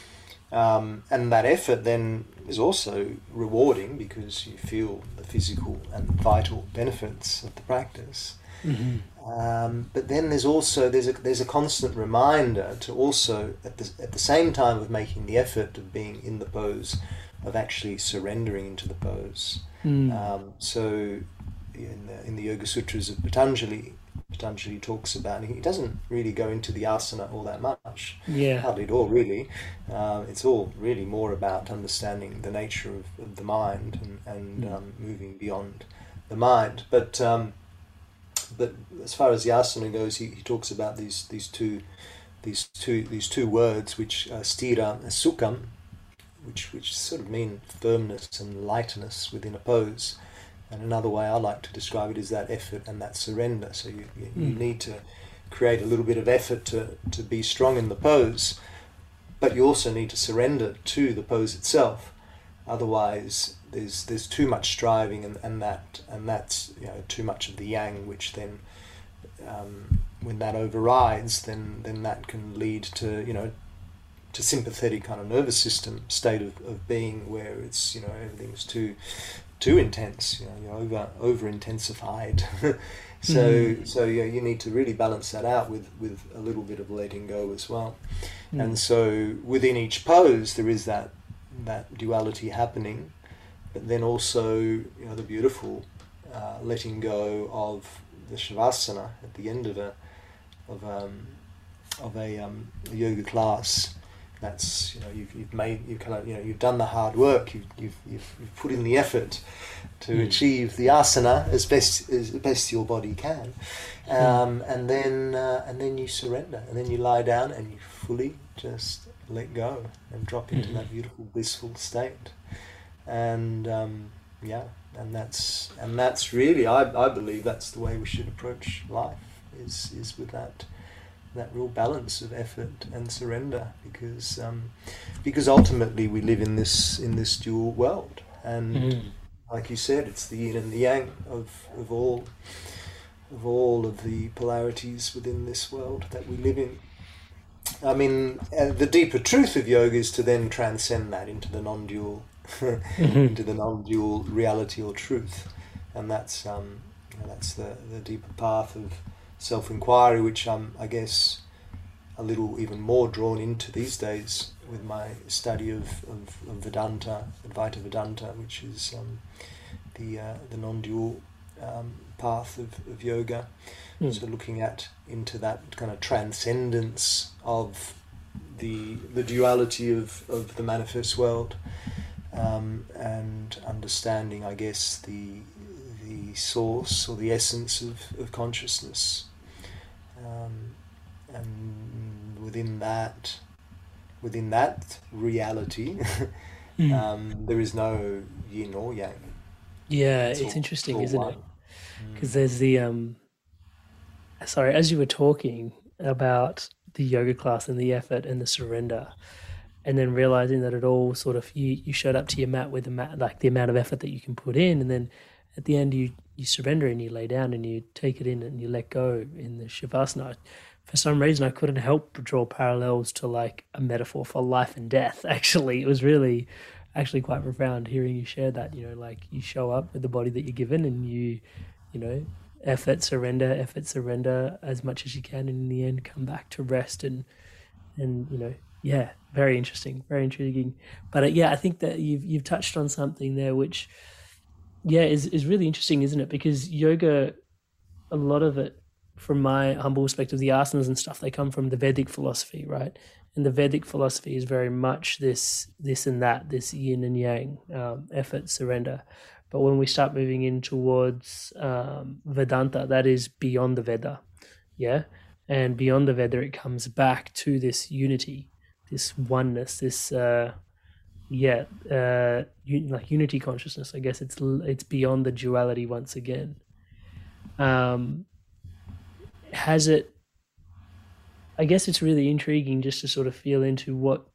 Um, and that effort then is also rewarding because you feel the physical and vital benefits of the practice. Mm-hmm. Um, but then there's also there's a there's a constant reminder to also at the at the same time of making the effort of being in the pose, of actually surrendering into the pose. Mm. Um, so in the, in the Yoga Sutras of Patanjali, Patanjali talks about, and he doesn't really go into the asana all that much, Yeah. hardly at all really. Uh, it's all really more about understanding the nature of, of the mind and, and Mm. um, moving beyond the mind. But um, but as far as the asana goes, he, he talks about these these two these two these two words, which are stira and sukham, which which sort of mean firmness and lightness within a pose. And another way I like to describe it is that effort and that surrender. So you, you, you Mm. need to create a little bit of effort to, to be strong in the pose, but you also need to surrender to the pose itself. Otherwise, there's there's too much striving, and, and that and that's you know too much of the yang, which then um, when that overrides, then then that can lead to you know to sympathetic kind of nervous system state of, of being, where it's you know everything's too too intense, you know, you're over over intensified. so Mm. so yeah, you need to really balance that out with, with a little bit of letting go as well. Mm. And so within each pose there is that that duality happening, but then also you know the beautiful uh, letting go of the shavasana at the end of a of um of a, um, a yoga class. That's you know you've you've made you kind of you know you've done the hard work. You've you've you've, you've put in the effort to Mm. achieve the asana as best as best your body can, um, and then uh, and then you surrender, and then you lie down and you fully just let go and drop into Mm. that beautiful blissful state, and um, yeah, and that's and that's really I I believe that's the way we should approach life, is is with that. that real balance of effort and surrender, because um, because ultimately we live in this in this dual world, and Mm. like you said, it's the yin and the yang of of all of all of the polarities within this world that we live in. I mean, uh, the deeper truth of yoga is to then transcend that into the non-dual Mm-hmm. into the non-dual reality or truth, and that's um, you know, that's the the deeper path of self-inquiry, which I'm, I guess, a little even more drawn into these days with my study of, of, of Vedanta, Advaita Vedanta, which is um, the uh, the non-dual um, path of, of yoga. Mm. So looking at into that kind of transcendence of the the duality of, of the manifest world, um, and understanding, I guess, the the source or the essence of, of consciousness. Um, and within that, within that reality, Mm. um, there is no yin or yang. Yeah, It's it's all- interesting, it's all isn't it? one. Because there's the um sorry, as you were talking about the yoga class and the effort and the surrender, and then realizing that it all sort of you you showed up to your mat with the mat like the amount of effort that you can put in, and then at the end you you surrender and you lay down and you take it in and you let go in the shavasana. For some reason, I couldn't help but draw parallels to like a metaphor for life and death. Actually, it was really, actually quite profound hearing you share that. You know, like you show up with the body that you're given, and you, you know, effort, surrender, effort, surrender as much as you can, and in the end, come back to rest and, and you know, yeah, very interesting, very intriguing. But uh, yeah, I think that you've you've touched on something there, which, yeah, is is really interesting, isn't it? Because yoga, a lot of it, from my humble perspective, the asanas and stuff, they come from the Vedic philosophy, right? And the Vedic philosophy is very much this, this and that, this yin and yang, um, effort, surrender. But when we start moving in towards um, Vedanta, that is beyond the Veda, yeah? And beyond the Veda, it comes back to this unity, this oneness, this, uh, yeah, uh, un- like unity consciousness. I guess it's it's beyond the duality once again. Um, has it, I guess it's really intriguing just to sort of feel into what,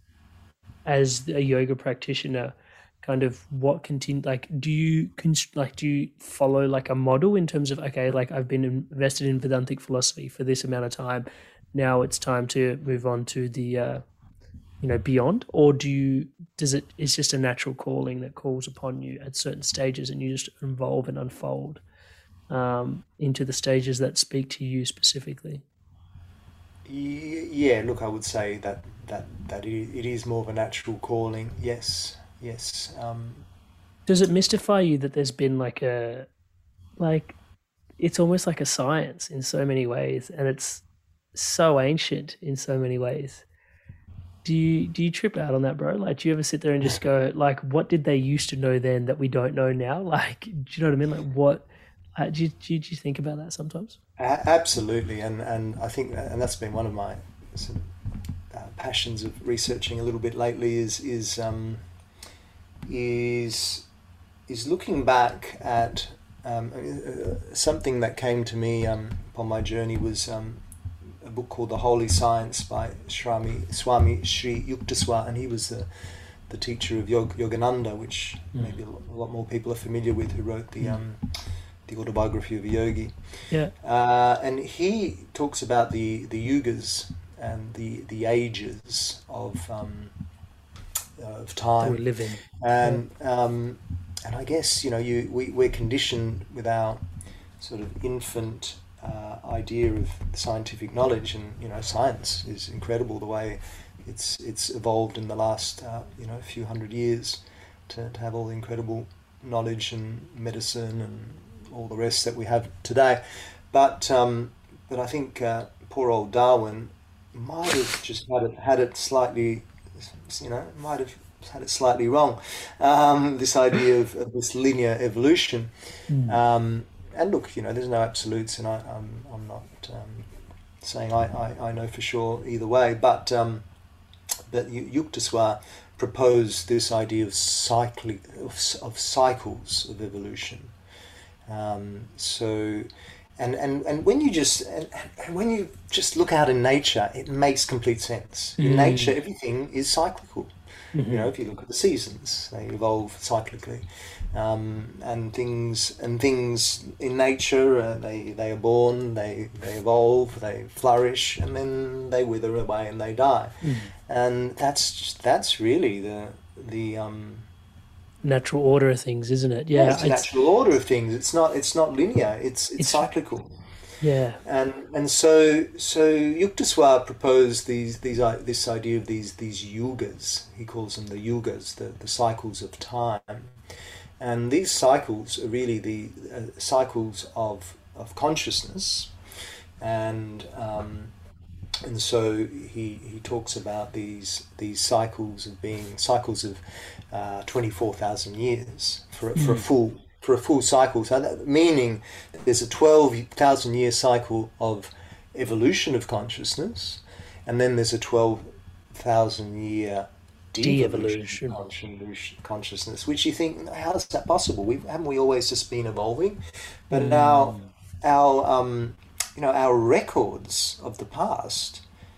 as a yoga practitioner, kind of what continue, like, do you, like, do you follow like a model in terms of, okay, like I've been invested in Vedantic philosophy for this amount of time, now it's time to move on to the, uh, you know, beyond, or do you, does it, it's just a natural calling that calls upon you at certain stages and you just evolve and unfold um, into the stages that speak to you specifically? Yeah, look, I would say that that that it is more of a natural calling. Yes, yes. Um, Does it mystify you that there's been like a, like, it's almost like a science in so many ways, and it's so ancient in so many ways? Do you do you trip out on that, bro? Like, do you ever sit there and just go, like, what did they used to know then that we don't know now? Like, do you know what I mean? Like, what? Uh, do, you, do, you, do you think about that sometimes? A- absolutely, and and I think, and that's been one of my sort of, uh, passions of researching a little bit lately is is um, is is looking back at um, uh, something that came to me um, upon my journey was um, a book called The Holy Science by Swami Swami Sri Yukteswar, and he was the the teacher of Yog, Yogananda, which mm. maybe a lot more people are familiar with, who wrote the. Mm. Um, the autobiography of a yogi. Yeah. Uh, and he talks about the, the yugas and the, the ages of um, of time. We live in. And yeah. um, and I guess, you know, you we, we're conditioned with our sort of infant uh, idea of scientific knowledge, and, you know, science is incredible the way it's it's evolved in the last uh, you know, few hundred years to, to have all the incredible knowledge and medicine and all the rest that we have today. But um, but I think uh, poor old Darwin might have just had it had it slightly, you know, might have had it slightly wrong. Um, this idea of, of this linear evolution. Mm. Um, and look, you know, there's no absolutes, and I, I'm I'm not um, saying I, I, I know for sure either way. But um, but Yukteswar proposed this idea of cycling of, of cycles of evolution. Um, so, and, and, and when you just and, and when you just look out in nature, it makes complete sense. In mm. nature, everything is cyclical. Mm-hmm. You know, if you look at the seasons, they evolve cyclically, um, and things and things in nature, uh, they they are born, they they evolve, they flourish, and then they wither away and they die. Mm. And that's that's really the the um, natural order of things, isn't it? Yeah, yeah, it's the natural order of things. It's not it's not linear. It's it's, it's cyclical. Yeah, and and so so Yukteswar proposed these these this idea of these these yugas. He calls them the yugas, the the cycles of time, and these cycles are really the uh, cycles of of consciousness, and um, and so he he talks about these these cycles of being cycles of uh, twenty-four thousand years for for mm. a full. for a full cycle, so that, meaning that there's a twelve thousand year cycle of evolution of consciousness, and then there's a twelve thousand year de-evolution of consciousness, which you think, how is that possible? We haven't we always just been evolving? But mm. our our um you know our records of the past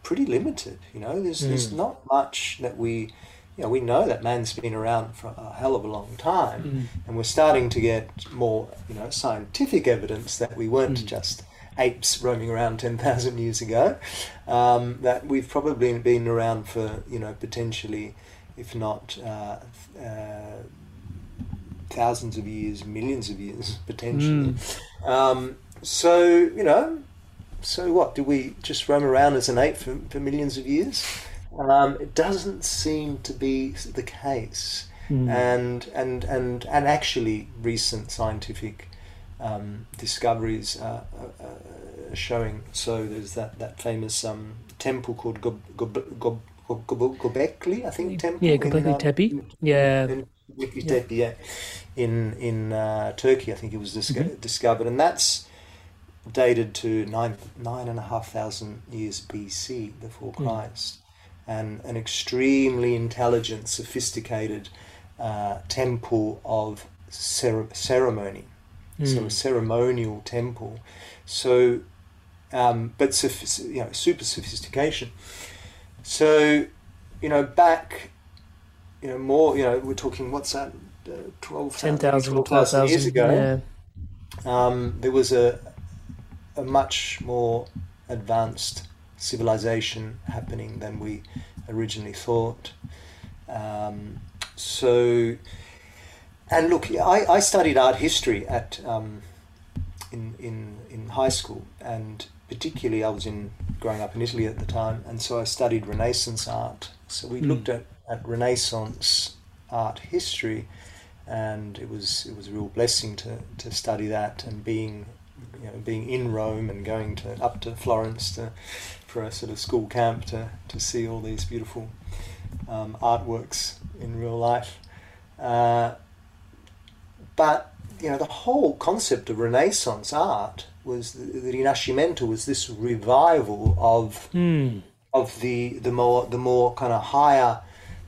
pretty limited. You know, there's mm. there's not much that we, you know, we know that man's been around for a hell of a long time, mm. and we're starting to get more, you know, scientific evidence that we weren't mm. just apes roaming around ten thousand years ago, um, that we've probably been around for, you know, potentially, if not uh, uh, thousands of years, millions of years, potentially. Mm. Um, so, you know, so what? Do we just roam around as an ape for, for millions of years? Um, it doesn't seem to be the case. Mm. And, and, and, and actually recent scientific um, discoveries are, are, are showing. So there's that, that famous um, temple called Gob, Gob, Gob, Gob, Gob, Gobekli, I think, temple. Yeah, Gobekli uh, Tepe. Yeah. In, Gobekli Tepe, yeah. In, in uh, Turkey, I think it was dis- mm-hmm. discovered. And that's dated to nine nine and a half thousand years B C, before Christ, mm. and an extremely intelligent, sophisticated uh, temple of cer- ceremony, mm. so a ceremonial temple. So, um, but soph- you know, super sophistication. So, you know, back, you know, more, you know, we're talking, what's that, uh, twelve thousand years ago. Yeah. Um, there was a a much more advanced civilization happening than we originally thought. Um, so, and look, I, I studied art history at um, in in in high school, and particularly I was in growing up in Italy at the time, and so I studied Renaissance art. So we mm. looked at, at Renaissance art history, and it was it was a real blessing to to study that, and being you know, being in Rome and going to up to Florence to, for a sort of school camp to, to see all these beautiful um, artworks in real life. Uh, but, you know, the whole concept of Renaissance art was, the, the Rinascimento was this revival of mm. of the the more the more kind of higher,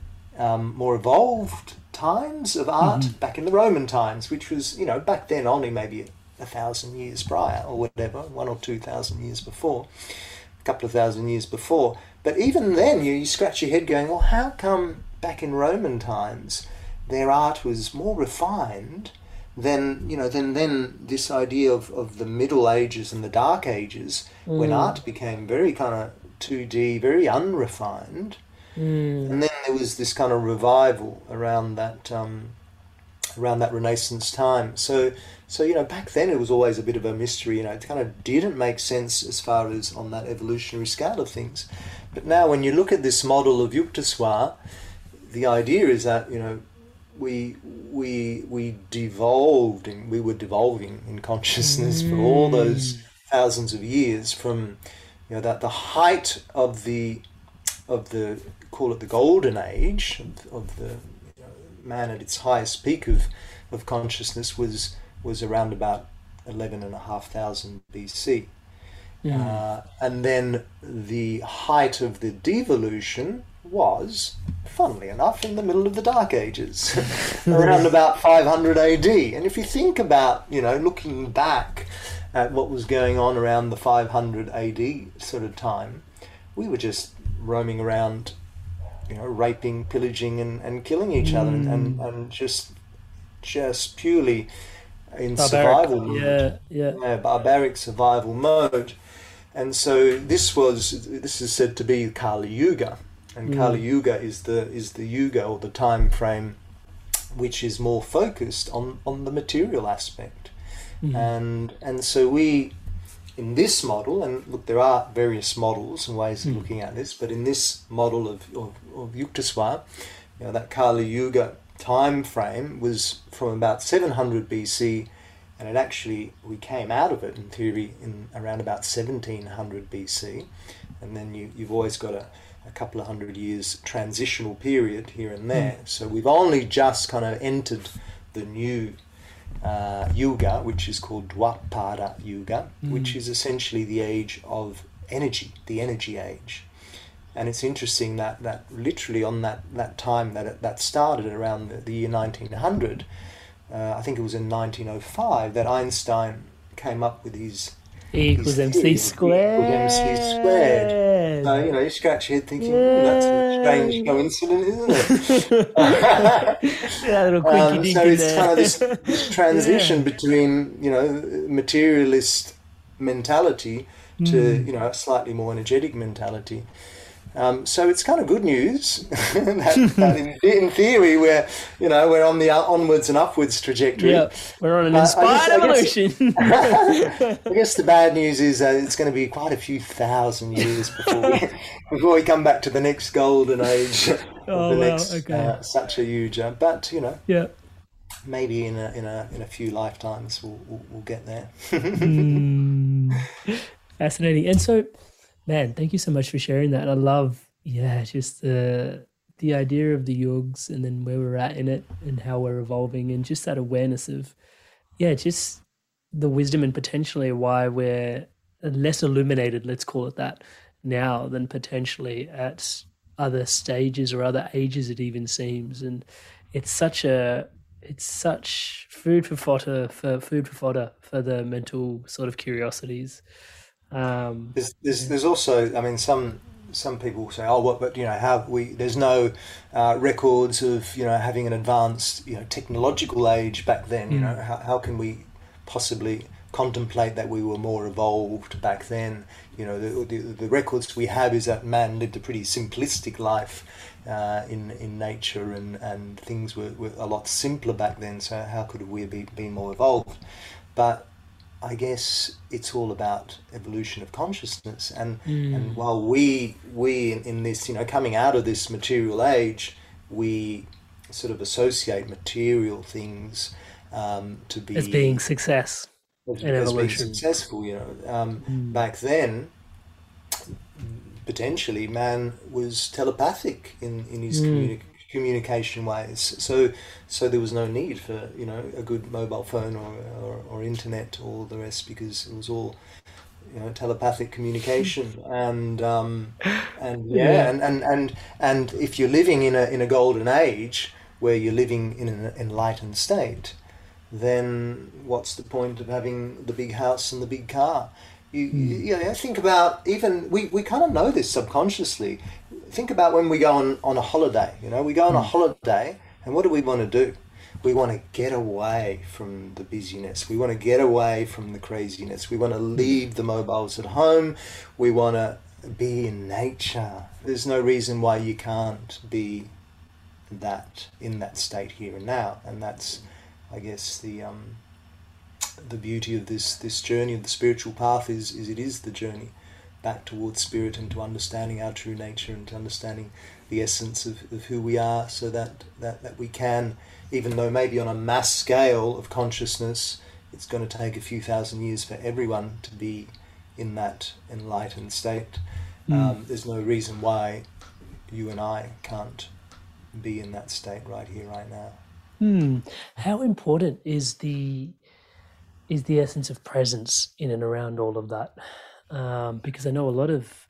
um, more evolved times of art mm-hmm. back in the Roman times, which was, you know, back then only maybe a thousand years prior or whatever, one or two thousand years before, a couple of thousand years before. But even then, you, you scratch your head going, well, how come back in Roman times their art was more refined than, you know, than, than this idea of, of the Middle Ages and the Dark Ages, mm. when art became very kind of two D, very unrefined. Mm. And then there was this kind of revival around that um, around that Renaissance time. So, so you know, back then it was always a bit of a mystery. You know, it kind of didn't make sense as far as on that evolutionary scale of things. But now, when you look at this model of Yukteswar, the idea is that, you know, we we we devolved and we were devolving in consciousness mm. for all those thousands of years, from, you know, that the height of the of the call it the golden age of, of the you know, man at its highest peak of of consciousness was was around about eleven and a half thousand B C. Yeah. Uh, and then the height of the devolution was, funnily enough, in the middle of the Dark Ages, around about five hundred A D. And if you think about, you know, looking back at what was going on around the five hundred A D sort of time, we were just roaming around, you know, raping, pillaging, and, and killing each other, Mm. and, and just just purely in Barbaric, survival mode. yeah, yeah. Yeah, barbaric survival mode. And so this was this is said to be Kali Yuga, and Mm. Kali Yuga is the is the yuga, or the time frame, which is more focused on, on the material aspect. Mm. And and so we, in this model, and look, there are various models and ways of Mm. looking at this, but in this model of, of, of Yukteswar, you know, that Kali Yuga time frame was from about seven hundred B C, and it actually, we came out of it in theory in around about seventeen hundred B C, and then you, you've always got a, a couple of hundred years transitional period here and there. Mm. So we've only just kind of entered the new uh, Yuga, which is called Dwapara Yuga, mm. which is essentially the age of energy, the energy age. And it's interesting that, that literally on that, that time that it, that started around the, the year nineteen hundred, uh, I think it was in nineteen oh five, that Einstein came up with his E equals MC squared. Equals M C squared. So, you know, you scratch your head thinking, yeah. that's a strange coincidence, isn't it? Yeah, little um, so it's there. kind of this, this transition yeah. between, you know, materialist mentality to, mm. you know, a slightly more energetic mentality. Um, so it's kind of good news that, that in, in theory we're, you know, we're on the onwards and upwards trajectory. Yeah, we're on an inspired uh, I guess, evolution. I, guess, I guess the bad news is that it's going to be quite a few thousand years before we, before we come back to the next golden age. Oh, the wow, next, okay. Uh, such a huge, uh, but you know, yeah. maybe in a in a in a few lifetimes we'll we'll, we'll get there. mm, fascinating, and so. Man, thank you so much for sharing that. I love, yeah, just the the idea of the yugs and then where we're at in it and how we're evolving and just that awareness of, yeah, just the wisdom and potentially why we're less illuminated, let's call it that, now than potentially at other stages or other ages it even seems. And it's such a, it's such food for fodder, for food for fodder for the mental sort of curiosities. Um, there's, there's, there's also, I mean, some some people say, oh, what, but you know, how we there's no uh, records of you know having an advanced you know technological age back then. Mm. You know, how how can we possibly contemplate that we were more evolved back then? You know, the the, the records we have is that man lived a pretty simplistic life uh, in in nature, and, and things were, were a lot simpler back then. So how could we be been more evolved? But I guess it's all about evolution of consciousness, and mm. and while we we in, in this you know coming out of this material age, we sort of associate material things um, to be as being success as, in as evolution, being successful. You know, um, mm. back then, potentially man was telepathic in in his mm. communication. communication ways, so so there was no need for you know a good mobile phone or, or or internet or the rest, because it was all you know telepathic communication. And um and yeah, yeah. And, and and and if you're living in a in a golden age where you're living in an enlightened state, then what's the point of having the big house and the big car? You, mm. you, you know, think about, even we, we kind of know this subconsciously. Think about when we go on, on a holiday. You know, we go on a holiday, and what do we want to do? We want to get away from the busyness. We want to get away from the craziness. We want to leave the mobiles at home. We want to be in nature. There's no reason why you can't be that in that state here and now. And that's, I guess, the um, the beauty of this this journey of the spiritual path is is it is the journey back towards spirit and to understanding our true nature and to understanding the essence of, of who we are, so that, that, that we can, even though maybe on a mass scale of consciousness it's going to take a few thousand years for everyone to be in that enlightened state, mm. um, there's no reason why you and I can't be in that state right here, right now. Mm. How important is the is the essence of presence in and around all of that? Um, because I know a lot of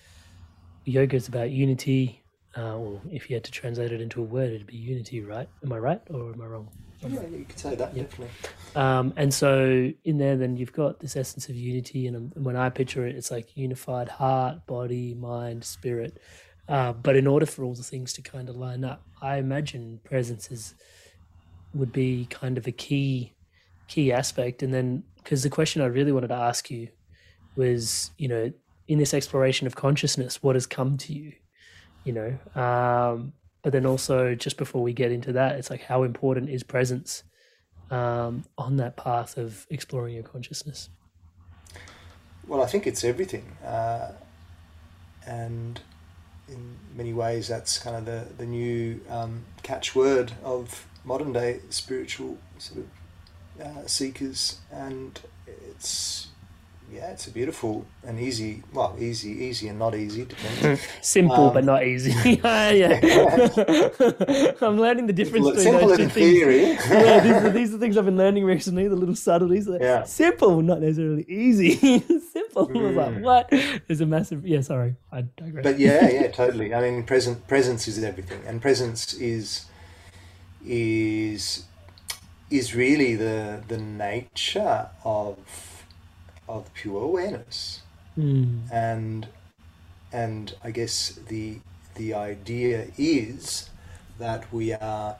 yoga is about unity. Uh, well, if you had to translate it into a word, it'd be unity, right? Am I right or am I wrong? Yeah, you could say that, yep. Definitely. Um, and so in there, then you've got this essence of unity. And when I picture it, it's like unified heart, body, mind, spirit. Uh, but in order for all the things to kind of line up, I imagine presence is, would be kind of a key key aspect. And then, because the question I really wanted to ask you was, you know, in this exploration of consciousness, what has come to you, you know? Um, but then also, just before we get into that, it's like, how important is presence um, on that path of exploring your consciousness? Well, I think it's everything. Uh, and in many ways, that's kind of the, the new um, catchword of modern day spiritual sort of uh, seekers. And it's, yeah, it's a beautiful and easy, well, easy, easy and not easy, depends. Simple, um, but not easy. yeah. I'm learning the difference between simple those two in things. theory. yeah, these are, these are things I've been learning recently, the little subtleties. Yeah. Simple, not necessarily easy. Simple. Mm. I was like, what? There's a massive, yeah, sorry, I digress. But yeah, yeah, totally. I mean, present, presence is everything. And presence is, is, is really the, the nature of of pure awareness. Mm. And and I guess the the idea is that we are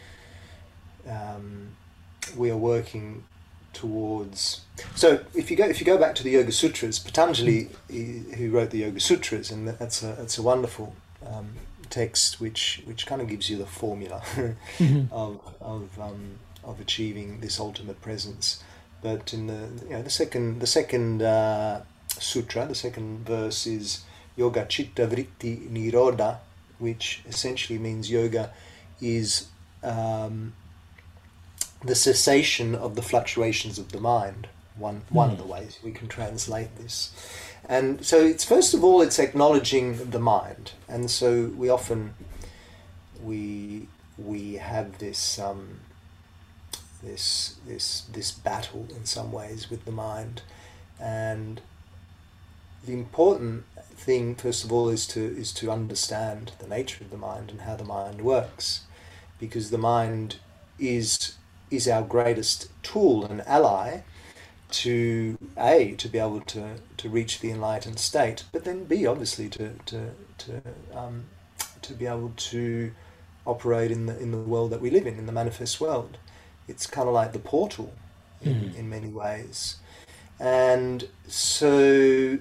um, we are working towards. So if you go if you go back to the Yoga Sutras, Patanjali, who wrote the Yoga Sutras, and that's a that's a wonderful um, text which which kind of gives you the formula Mm-hmm. of of um, of achieving this ultimate presence. But in the you know the second the second uh, sutra, the second verse is Yoga Chitta Vritti Nirodha, which essentially means yoga is um, the cessation of the fluctuations of the mind. One one of the ways we can translate this. And so it's first of all it's acknowledging the mind. And so we often we we have this um, this this this battle in some ways with the mind. And the important thing first of all is to is to understand the nature of the mind and how the mind works, because the mind is is our greatest tool and ally to A, to be able to, to reach the enlightened state, but then B, obviously to to to um, to be able to operate in the in the world that we live in, in the manifest world. It's kind of like the portal in, Mm. in many ways. And so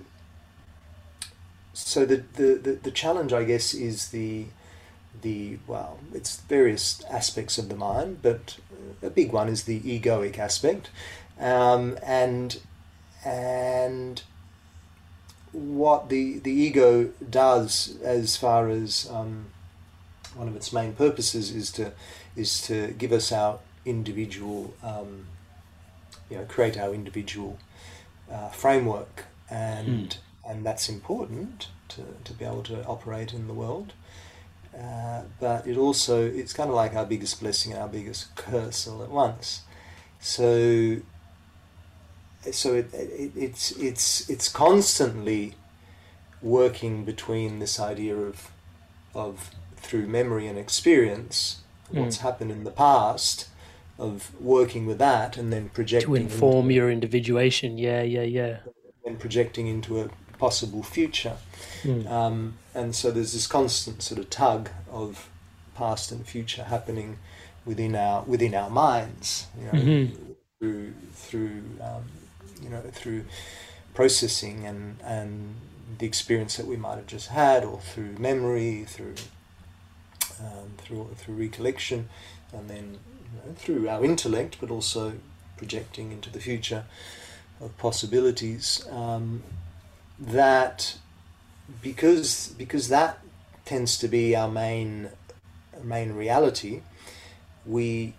so the, the, the, the challenge, I guess, is the the well, it's various aspects of the mind, but a big one is the egoic aspect, um, and and what the the ego does as far as um, one of its main purposes is to is to give us our individual, um, you know, create our individual uh, framework, and mm. and that's important to to be able to operate in the world. Uh, but it also, it's kind of like our biggest blessing and our biggest curse all at once. So, so it, it, it's it's it's constantly working between this idea of of through memory and experience, mm. what's happened in the past, of working with that and then projecting to inform into, your individuation. Yeah, yeah, yeah. And projecting into a possible future. Mm. Um, and so there's this constant sort of tug of past and future happening within our within our minds, you know, mm-hmm. through through um, you know through processing and and the experience that we might have just had, or through memory, through um, through through recollection, and then you know, through our intellect, but also projecting into the future of possibilities. Um, that because because that tends to be our main main reality, we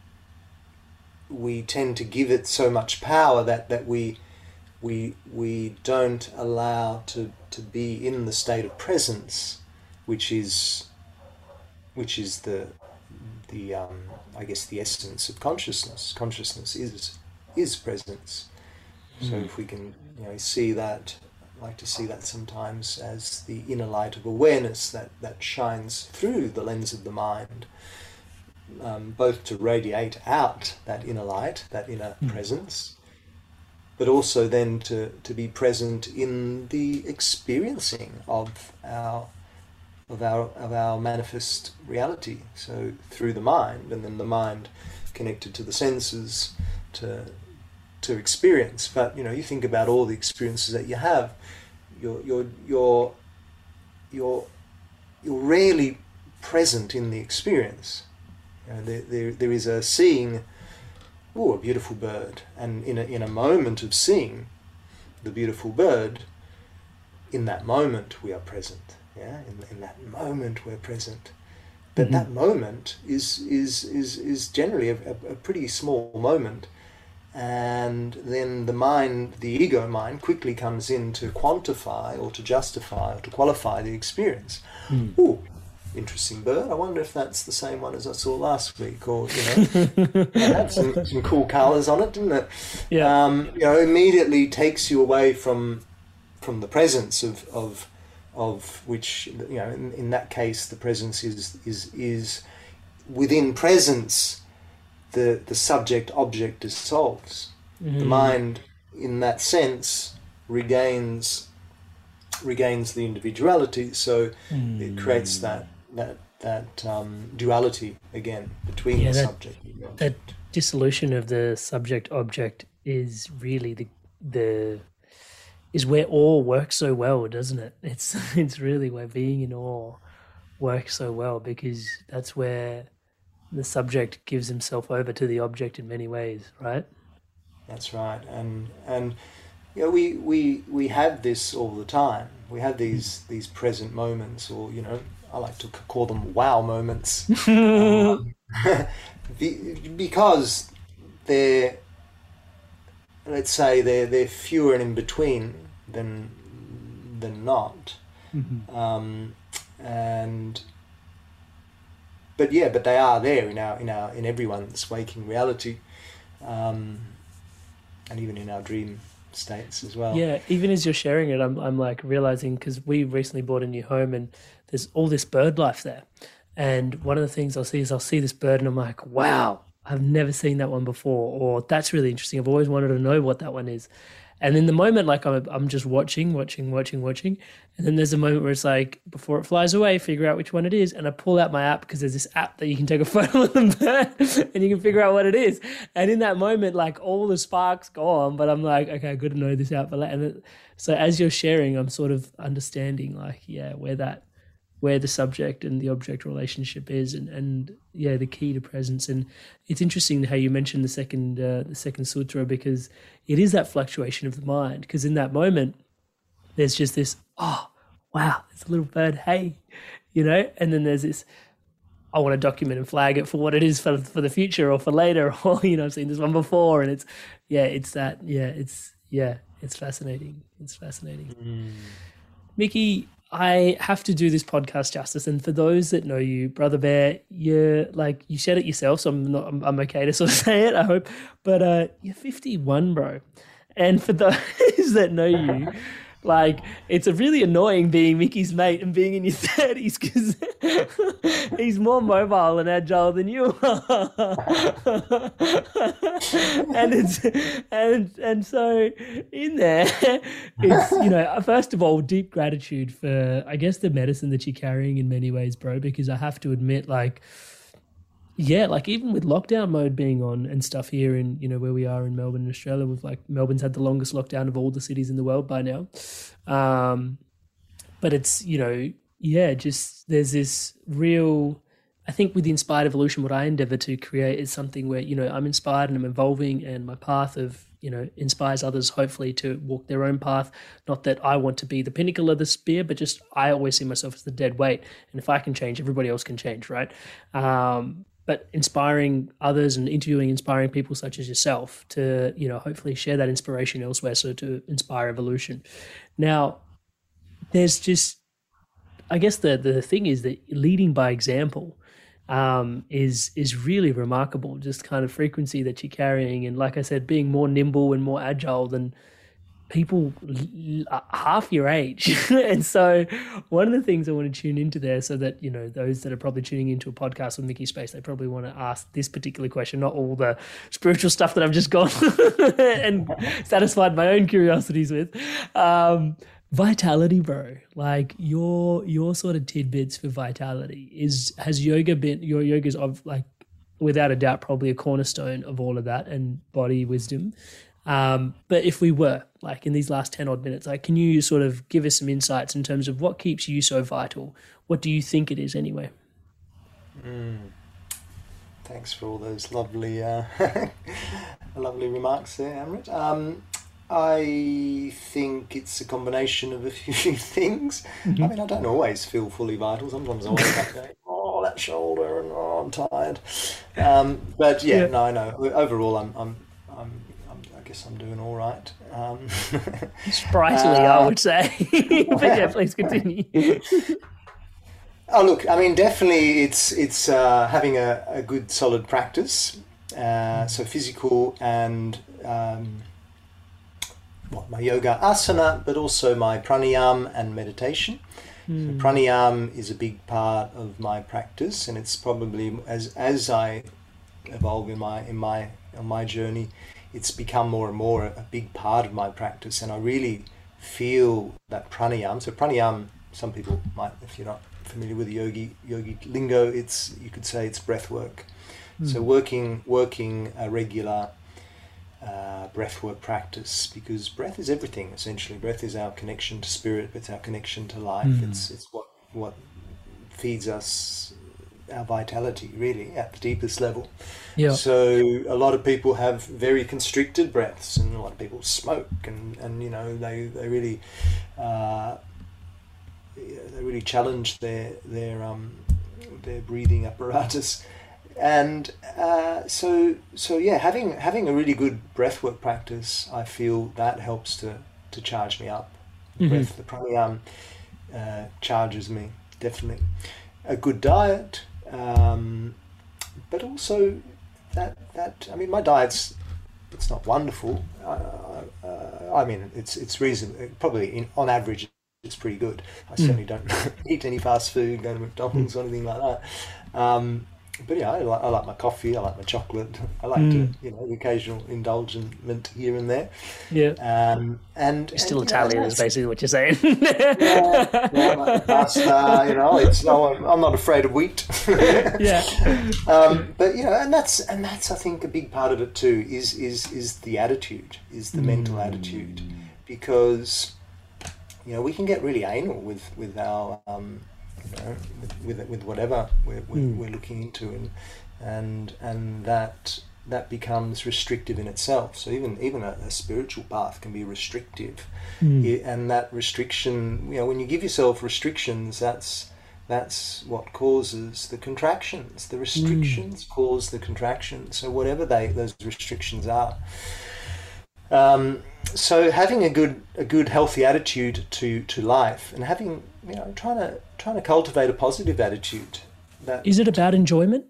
we tend to give it so much power that, that we we we don't allow to, to be in the state of presence, which is which is the the um, I guess the essence of consciousness. Consciousness is is presence. Mm. So if we can you know see that. I like to see that sometimes as the inner light of awareness that, that shines through the lens of the mind, um, both to radiate out that inner light, that inner mm. presence, but also then to, to be present in the experiencing of our of our of our manifest reality. So through the mind, and then the mind connected to the senses to to experience. But you know, you think about all the experiences that you have, you're you're you're you're you're rarely present in the experience. You know, there, there there is a seeing, oh, a beautiful bird, and in a in a moment of seeing the beautiful bird, in that moment we are present. Yeah, in in that moment we're present. But mm-hmm. that moment is is is is generally a, a, a pretty small moment. And then the mind, the ego mind, quickly comes in to quantify or to justify or to qualify the experience. Mm. Oh, interesting bird. I wonder if that's the same one as I saw last week, or you know, it had some, some cool colours on it, didn't it? Yeah. Um, you know, immediately takes you away from from the presence of of of which you know. In, in that case, the presence is is is within presence. The, the subject-object dissolves. Mm. The mind in that sense, regains regains the individuality. So mm. it creates that that that um, duality again between yeah, the that, subject. And the that dissolution of the subject object is really the the is where awe works so well, doesn't it? It's it's really where being in awe works so well, because that's where the subject gives himself over to the object in many ways, right? That's right, and and you know, we we we have this all the time. We have these these present moments, or you know, I like to call them wow moments, um, because they're, let's say they're they're fewer and in between than than not, mm-hmm. um, and but yeah, but they are there in our in our in everyone's waking reality, um, and even in our dream states as well. Yeah, even as you're sharing it, I'm I'm like realizing, because we recently bought a new home and there's all this bird life there, and one of the things I'll see is I'll see this bird and I'm like, wow, I've never seen that one before, or that's really interesting. I've always wanted to know what that one is. And in the moment, like I'm, I'm just watching, watching, watching, watching. And then there's a moment where it's like, before it flies away, figure out which one it is. And I pull out my app, because there's this app that you can take a photo of the bird and you can figure out what it is. And in that moment, like all the sparks go on, but I'm like, okay, I got to know this out for later. And it, so as you're sharing, I'm sort of understanding like, yeah, where that, where the subject and the object relationship is, and, and yeah, the key to presence. And it's interesting how you mentioned the second uh, the second sutra, because it is that fluctuation of the mind. Because in that moment, there's just this, oh, wow, there's a little bird, hey, you know, and then there's this, I want to document and flag it for what it is for for the future or for later, or, you know, I've seen this one before, and it's, yeah, it's that, yeah, it's, yeah, it's fascinating. It's fascinating. Mm. Mickey, I have to do this podcast justice, and for those that know you, Brother Bear, you're like, you said it yourself, so I'm not, I'm, I'm okay to sort of say it, I hope, but uh, you're fifty-one, bro. And for those that know you, like, it's a really annoying being Mickey's mate and being in your thirties, because he's more mobile and agile than you are. and it's and and so in there, it's, you know, first of all, deep gratitude for, I guess, the medicine that you're carrying in many ways, bro, because I have to admit, like, yeah, like even with lockdown mode being on and stuff here in, you know, where we are in Melbourne and Australia, with like, Melbourne's had the longest lockdown of all the cities in the world by now. Um, but it's, you know, yeah, just there's this real, I think with the Inspired Evolution, what I endeavor to create is something where, you know, I'm inspired and I'm evolving, and my path of, you know, inspires others hopefully to walk their own path. Not that I want to be the pinnacle of the spear, but just I always see myself as the dead weight. And if I can change, everybody else can change, right? Um, but inspiring others and interviewing inspiring people such as yourself to, you know, hopefully share that inspiration elsewhere, so to inspire evolution. Now, there's just, I guess the the thing is that leading by example um, is is really remarkable, just kind of frequency that you're carrying. And like I said, being more nimble and more agile than people half your age. And so one of the things I want to tune into there, so that, you know, those that are probably tuning into a podcast with Mickey Space, they probably want to ask this particular question, not all the spiritual stuff that I've just gone and satisfied my own curiosities with. Um, vitality, bro, like your your sort of tidbits for vitality is, has yoga been, your yoga's of like, without a doubt, probably a cornerstone of all of that, and body wisdom. Um, but if we were, like in these last ten odd minutes, like, can you sort of give us some insights in terms of what keeps you so vital? What do you think it is anyway? Mm. Thanks for all those lovely, uh, lovely remarks there, Amrit. Um, I think it's a combination of a few things. Mm-hmm. I mean, I don't always feel fully vital. Sometimes I wake up going, oh, that shoulder, and oh, I'm tired. Um, but yeah, yeah, no, no. Overall, I'm, I'm, I'm, I'm I guess I'm doing all right. Um, Sprightly, uh, I would say. But yeah, please continue. Oh, look, I mean, definitely it's it's uh, having a, a good solid practice. Uh, so physical and um, what, my yoga asana, but also my pranayama and meditation. Mm. So pranayama is a big part of my practice, and it's probably as as I evolve in my in my on my journey, it's become more and more a big part of my practice, and I really feel that pranayama. So pranayama, some people might, if you're not familiar with yogi yogi lingo, it's, you could say it's breath work. Mm. So working working a regular uh, breath work practice, because breath is everything essentially. Breath is our connection to spirit. It's our connection to life. Mm. It's it's what what feeds us our vitality, really, at the deepest level. Yeah. So a lot of people have very constricted breaths, and a lot of people smoke, and, and you know they they really uh, they really challenge their their um their breathing apparatus, and uh, so so yeah, having having a really good breathwork practice, I feel that helps to to charge me up. The mm-hmm. breath, the pranayama uh, charges me, definitely. A good diet. Um, but also that that I mean, my diet's it's not wonderful. Uh, uh, I mean, it's it's reasonable. Probably in, on average, it's pretty good. I certainly mm. don't eat any fast food, go to McDonald's mm. or anything like that. Um, but yeah, I like, I like my coffee. I like my chocolate. I like mm. to, you know, the occasional indulgent here and there. Yeah. Um, and you're still and, Italian, know, is basically what you're saying. yeah, yeah, like pasta. You know, it's no, I'm, I'm not afraid of wheat. yeah. Um, but you know, and that's and that's I think a big part of it too. Is is is the attitude, is the mm. mental attitude, because you know we can get really anal with with our. Um, You know, with, with with whatever we're we're, mm. we're looking into, and and and that that becomes restrictive in itself. So even even a, a spiritual path can be restrictive, mm. it, and that restriction, you know, when you give yourself restrictions, that's that's what causes the contractions. The restrictions mm. cause the contractions. So whatever they those restrictions are. Um, so having a good a good healthy attitude to, to life, and having you know trying to trying to cultivate a positive attitude. That is it about enjoyment?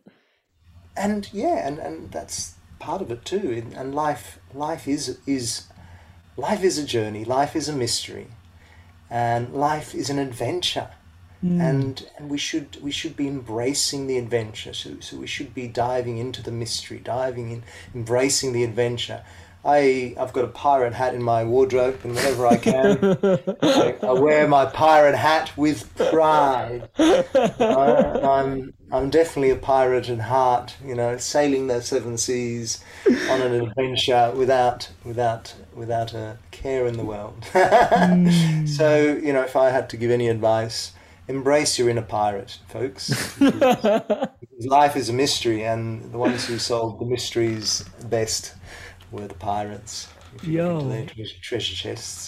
And yeah, and, and that's part of it too. And, and life life is is life is a journey. Life is a mystery, and life is an adventure. Mm. And and we should we should be embracing the adventure. So so we should be diving into the mystery, diving in, embracing the adventure. I, I've got a pirate hat in my wardrobe, and whenever I can, I, I wear my pirate hat with pride. I, I'm I'm definitely a pirate at heart, you know, sailing the seven seas on an adventure without without without a care in the world. mm. So, you know, if I had to give any advice, embrace your inner pirate, folks. Because, because life is a mystery, and the ones who solve the mysteries best were the pirates. If you look into their treasure, treasure chests.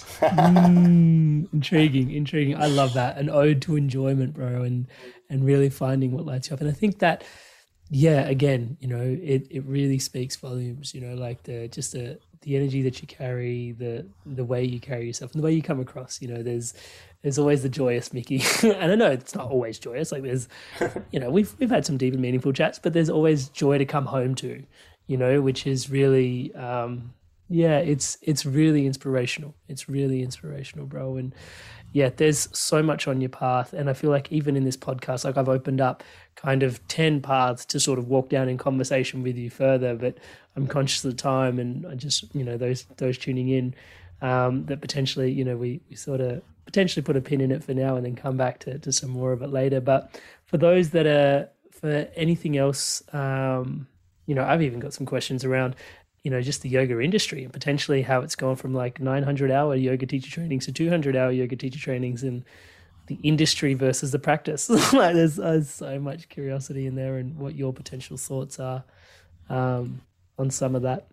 mm, intriguing, intriguing. I love that. An ode to enjoyment, bro, and and really finding what lights you up. And I think that, yeah, again, you know, it, it really speaks volumes. You know, like the just the the energy that you carry, the the way you carry yourself, and the way you come across. You know, there's there's always the joyous Mickey, and I know it's not always joyous. Like there's, you know, we've we've had some deep and meaningful chats, but there's always joy to come home to. You know, which is really, um, yeah, it's it's really inspirational. It's really inspirational, bro. And yeah, there's so much on your path. And I feel like even in this podcast, like I've opened up kind of ten paths to sort of walk down in conversation with you further, but I'm conscious of the time, and I just, you know, those those tuning in, um, that potentially, you know, we, we sort of potentially put a pin in it for now and then come back to, to some more of it later. But for those that are, for anything else, um, you know, I've even got some questions around, you know, just the yoga industry and potentially how it's gone from like nine hundred hour yoga teacher trainings to two hundred hour yoga teacher trainings, and the industry versus the practice. Like there's, there's so much curiosity in there, and what your potential thoughts are um, on some of that.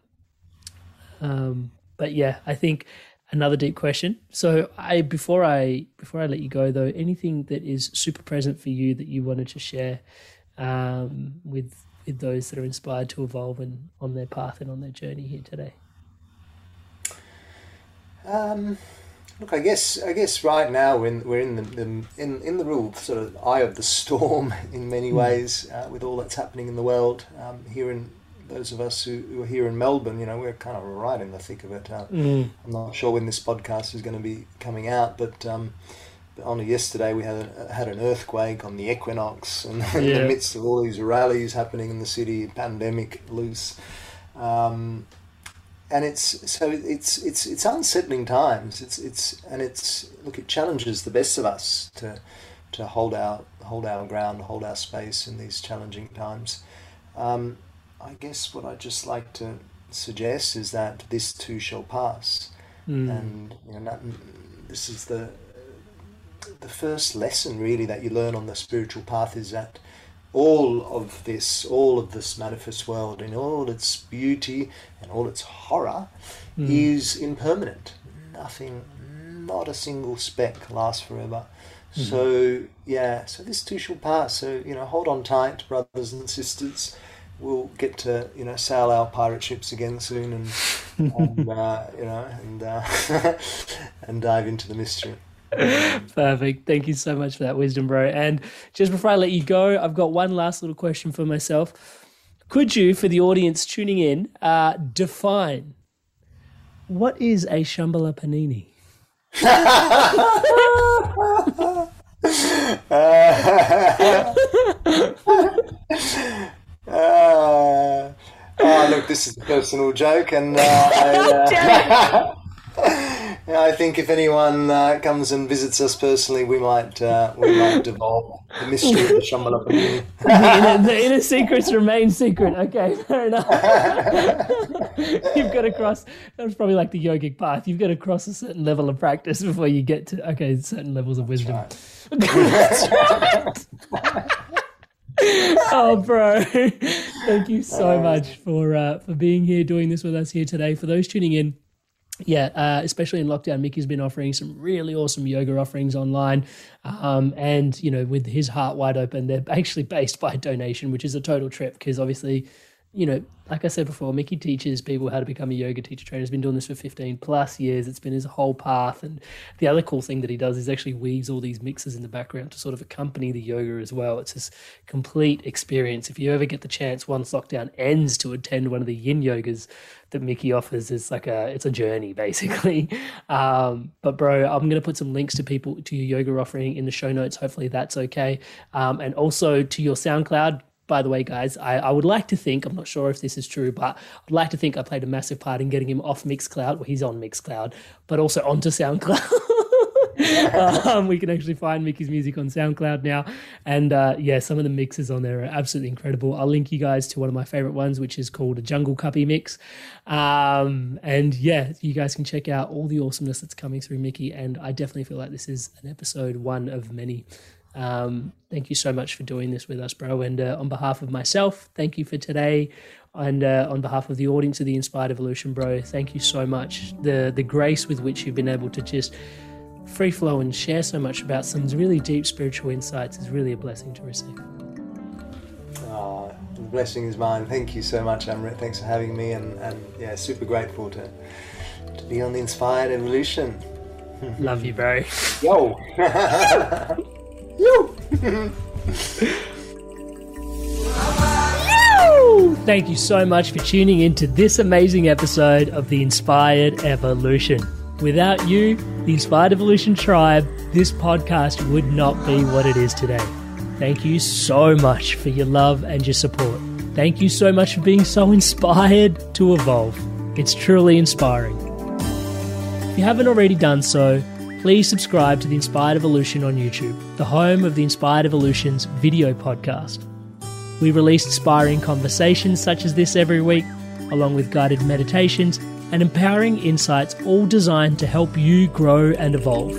Um, but yeah, I think another deep question. So I before I before I let you go though, anything that is super present for you that you wanted to share um, with with those that are inspired to evolve and on their path and on their journey here today? Um, look, I guess I guess right now we're in, we're in the, the in in the real sort of eye of the storm in many mm. ways, uh, with all that's happening in the world. Um, here in those of us who, who are here in Melbourne, you know, we're kind of right in the thick of it. Uh, mm. I'm not sure when this podcast is going to be coming out, but. Um, But only yesterday we had a, had an earthquake on the equinox, and in yeah. the midst of all these rallies happening in the city, pandemic loose, um, and it's so it's it's it's unsettling times. It's it's and it's look, it challenges the best of us to to hold our hold our ground, hold our space in these challenging times. Um, I guess what I'd just like to suggest is that this too shall pass, mm. and you know, not, this is the the first lesson really that you learn on the spiritual path, is that all of this, all of this manifest world in all its beauty and all its horror mm. is impermanent. Nothing, not a single speck lasts forever. Mm. So yeah, so this too shall pass. So, you know, hold on tight, brothers and sisters. We'll get to, you know, sail our pirate ships again soon, and, and uh, you know, and uh, and dive into the mystery. Perfect. Thank you so much for that wisdom, bro. And just before I let you go, I've got one last little question for myself. Could you, for the audience tuning in, uh, define what is a Shambhala Panini? uh, uh, oh, look, this is a personal joke, and uh, I, uh, I think if anyone uh, comes and visits us personally, we might uh, we might devolve the mystery of the Shambhala Panini. the, inner, the inner secrets remain secret. Okay, fair enough. You've got to cross. That was probably like the yogic path. You've got to cross a certain level of practice before you get to okay certain levels of wisdom. That's right. Oh, bro! Thank you so much for uh, for being here, doing this with us here today. For those tuning in. Yeah, uh, especially in lockdown, Mickey's been offering some really awesome yoga offerings online. Um, and, you know, with his heart wide open, they're actually based by donation, which is a total trip because obviously, you know, like I said before, Mickey teaches people how to become a yoga teacher trainer. He's been doing this for fifteen plus years. It's been his whole path. And the other cool thing that he does is actually weaves all these mixes in the background to sort of accompany the yoga as well. It's this complete experience. If you ever get the chance, once lockdown ends, to attend one of the yin yogas that Mickey offers, is like a, it's a journey basically. Um, but bro, I'm going to put some links to people, to your yoga offering in the show notes. Hopefully that's okay. Um, and also to your SoundCloud. By the way, guys, I, I would like to think, I'm not sure if this is true, but I'd like to think I played a massive part in getting him off Mixcloud. Well, he's on Mixcloud, but also onto SoundCloud. um, we can actually find Mickey's music on SoundCloud now. And uh, yeah, some of the mixes on there are absolutely incredible. I'll link you guys to one of my favorite ones, which is called a Jungle Cuppy mix. Um, and yeah, you guys can check out all the awesomeness that's coming through Mickey. And I definitely feel like this is an episode one of many. Um, thank you so much for doing this with us, bro. And uh, on behalf of myself, thank you for today. And uh, on behalf of the audience of the Inspired Evolution, bro, thank you so much. The the grace with which you've been able to just free flow and share so much about some really deep spiritual insights is really a blessing to receive. Oh, the blessing is mine. Thank you so much, Amrit. Thanks for having me, and, and yeah, super grateful to to be on the Inspired Evolution. Love you, bro. Yo. Yo. Thank you so much for tuning in to this amazing episode of The Inspired Evolution. Without you, the Inspired Evolution tribe, this podcast would not be what it is today. Thank you so much for your love and your support. Thank you so much for being so inspired to evolve. It's truly inspiring. If you haven't already done so, please subscribe to The Inspired Evolution on YouTube, the home of The Inspired Evolution's video podcast. We release inspiring conversations such as this every week, along with guided meditations and empowering insights, all designed to help you grow and evolve.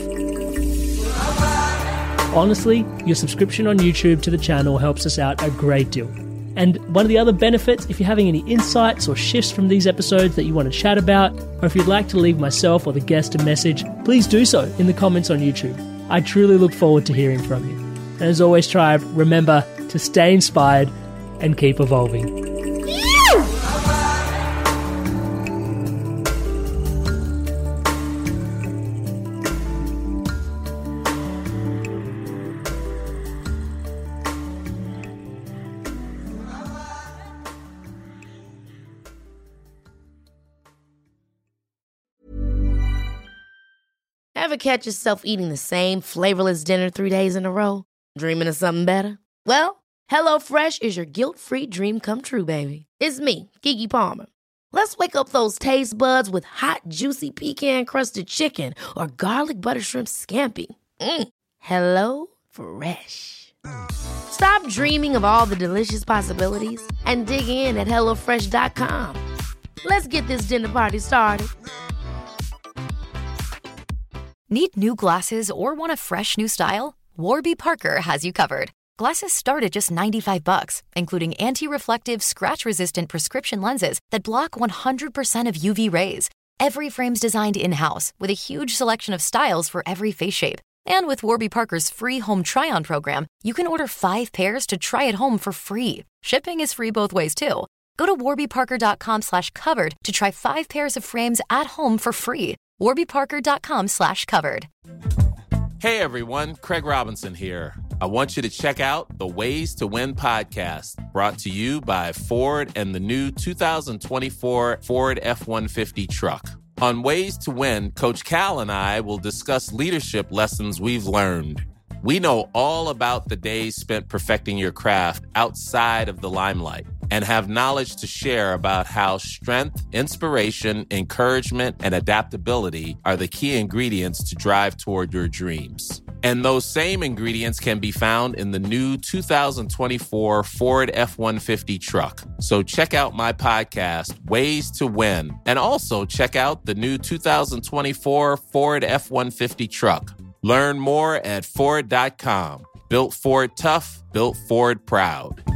Honestly, your subscription on YouTube to the channel helps us out a great deal. And one of the other benefits, if you're having any insights or shifts from these episodes that you want to chat about, or if you'd like to leave myself or the guest a message, please do so in the comments on YouTube. I truly look forward to hearing from you. And as always, tribe, remember to stay inspired and keep evolving. Ever catch yourself eating the same flavorless dinner three days in a row? Dreaming of something better? Well, HelloFresh is your guilt-free dream come true, baby. It's me, Keke Palmer. Let's wake up those taste buds with hot, juicy pecan-crusted chicken or garlic butter shrimp scampi. Mm. Hello Fresh. Stop dreaming of all the delicious possibilities and dig in at hello fresh dot com. Let's get this dinner party started. Need new glasses or want a fresh new style? Warby Parker has you covered. Glasses start at just ninety-five bucks, including anti-reflective, scratch-resistant prescription lenses that block one hundred percent of U V rays. Every frame's designed in-house with a huge selection of styles for every face shape. And with Warby Parker's free home try-on program, you can order five pairs to try at home for free. Shipping is free both ways, too. Go to warby parker dot com slash covered to try five pairs of frames at home for free. warby parker dot com slash covered. Hey everyone, Craig Robinson here. I want you to check out the Ways to Win podcast, brought to you by Ford and the new two thousand twenty-four Ford F one fifty truck. On Ways to Win, Coach Cal and I will discuss leadership lessons we've learned. We know all about the days spent perfecting your craft outside of the limelight and have knowledge to share about how strength, inspiration, encouragement, and adaptability are the key ingredients to drive toward your dreams. And those same ingredients can be found in the new two thousand twenty-four Ford F one fifty truck. So check out my podcast, Ways to Win, and also check out the new two thousand twenty-four Ford F one fifty truck. Learn more at Ford dot com. Built Ford tough, built Ford proud.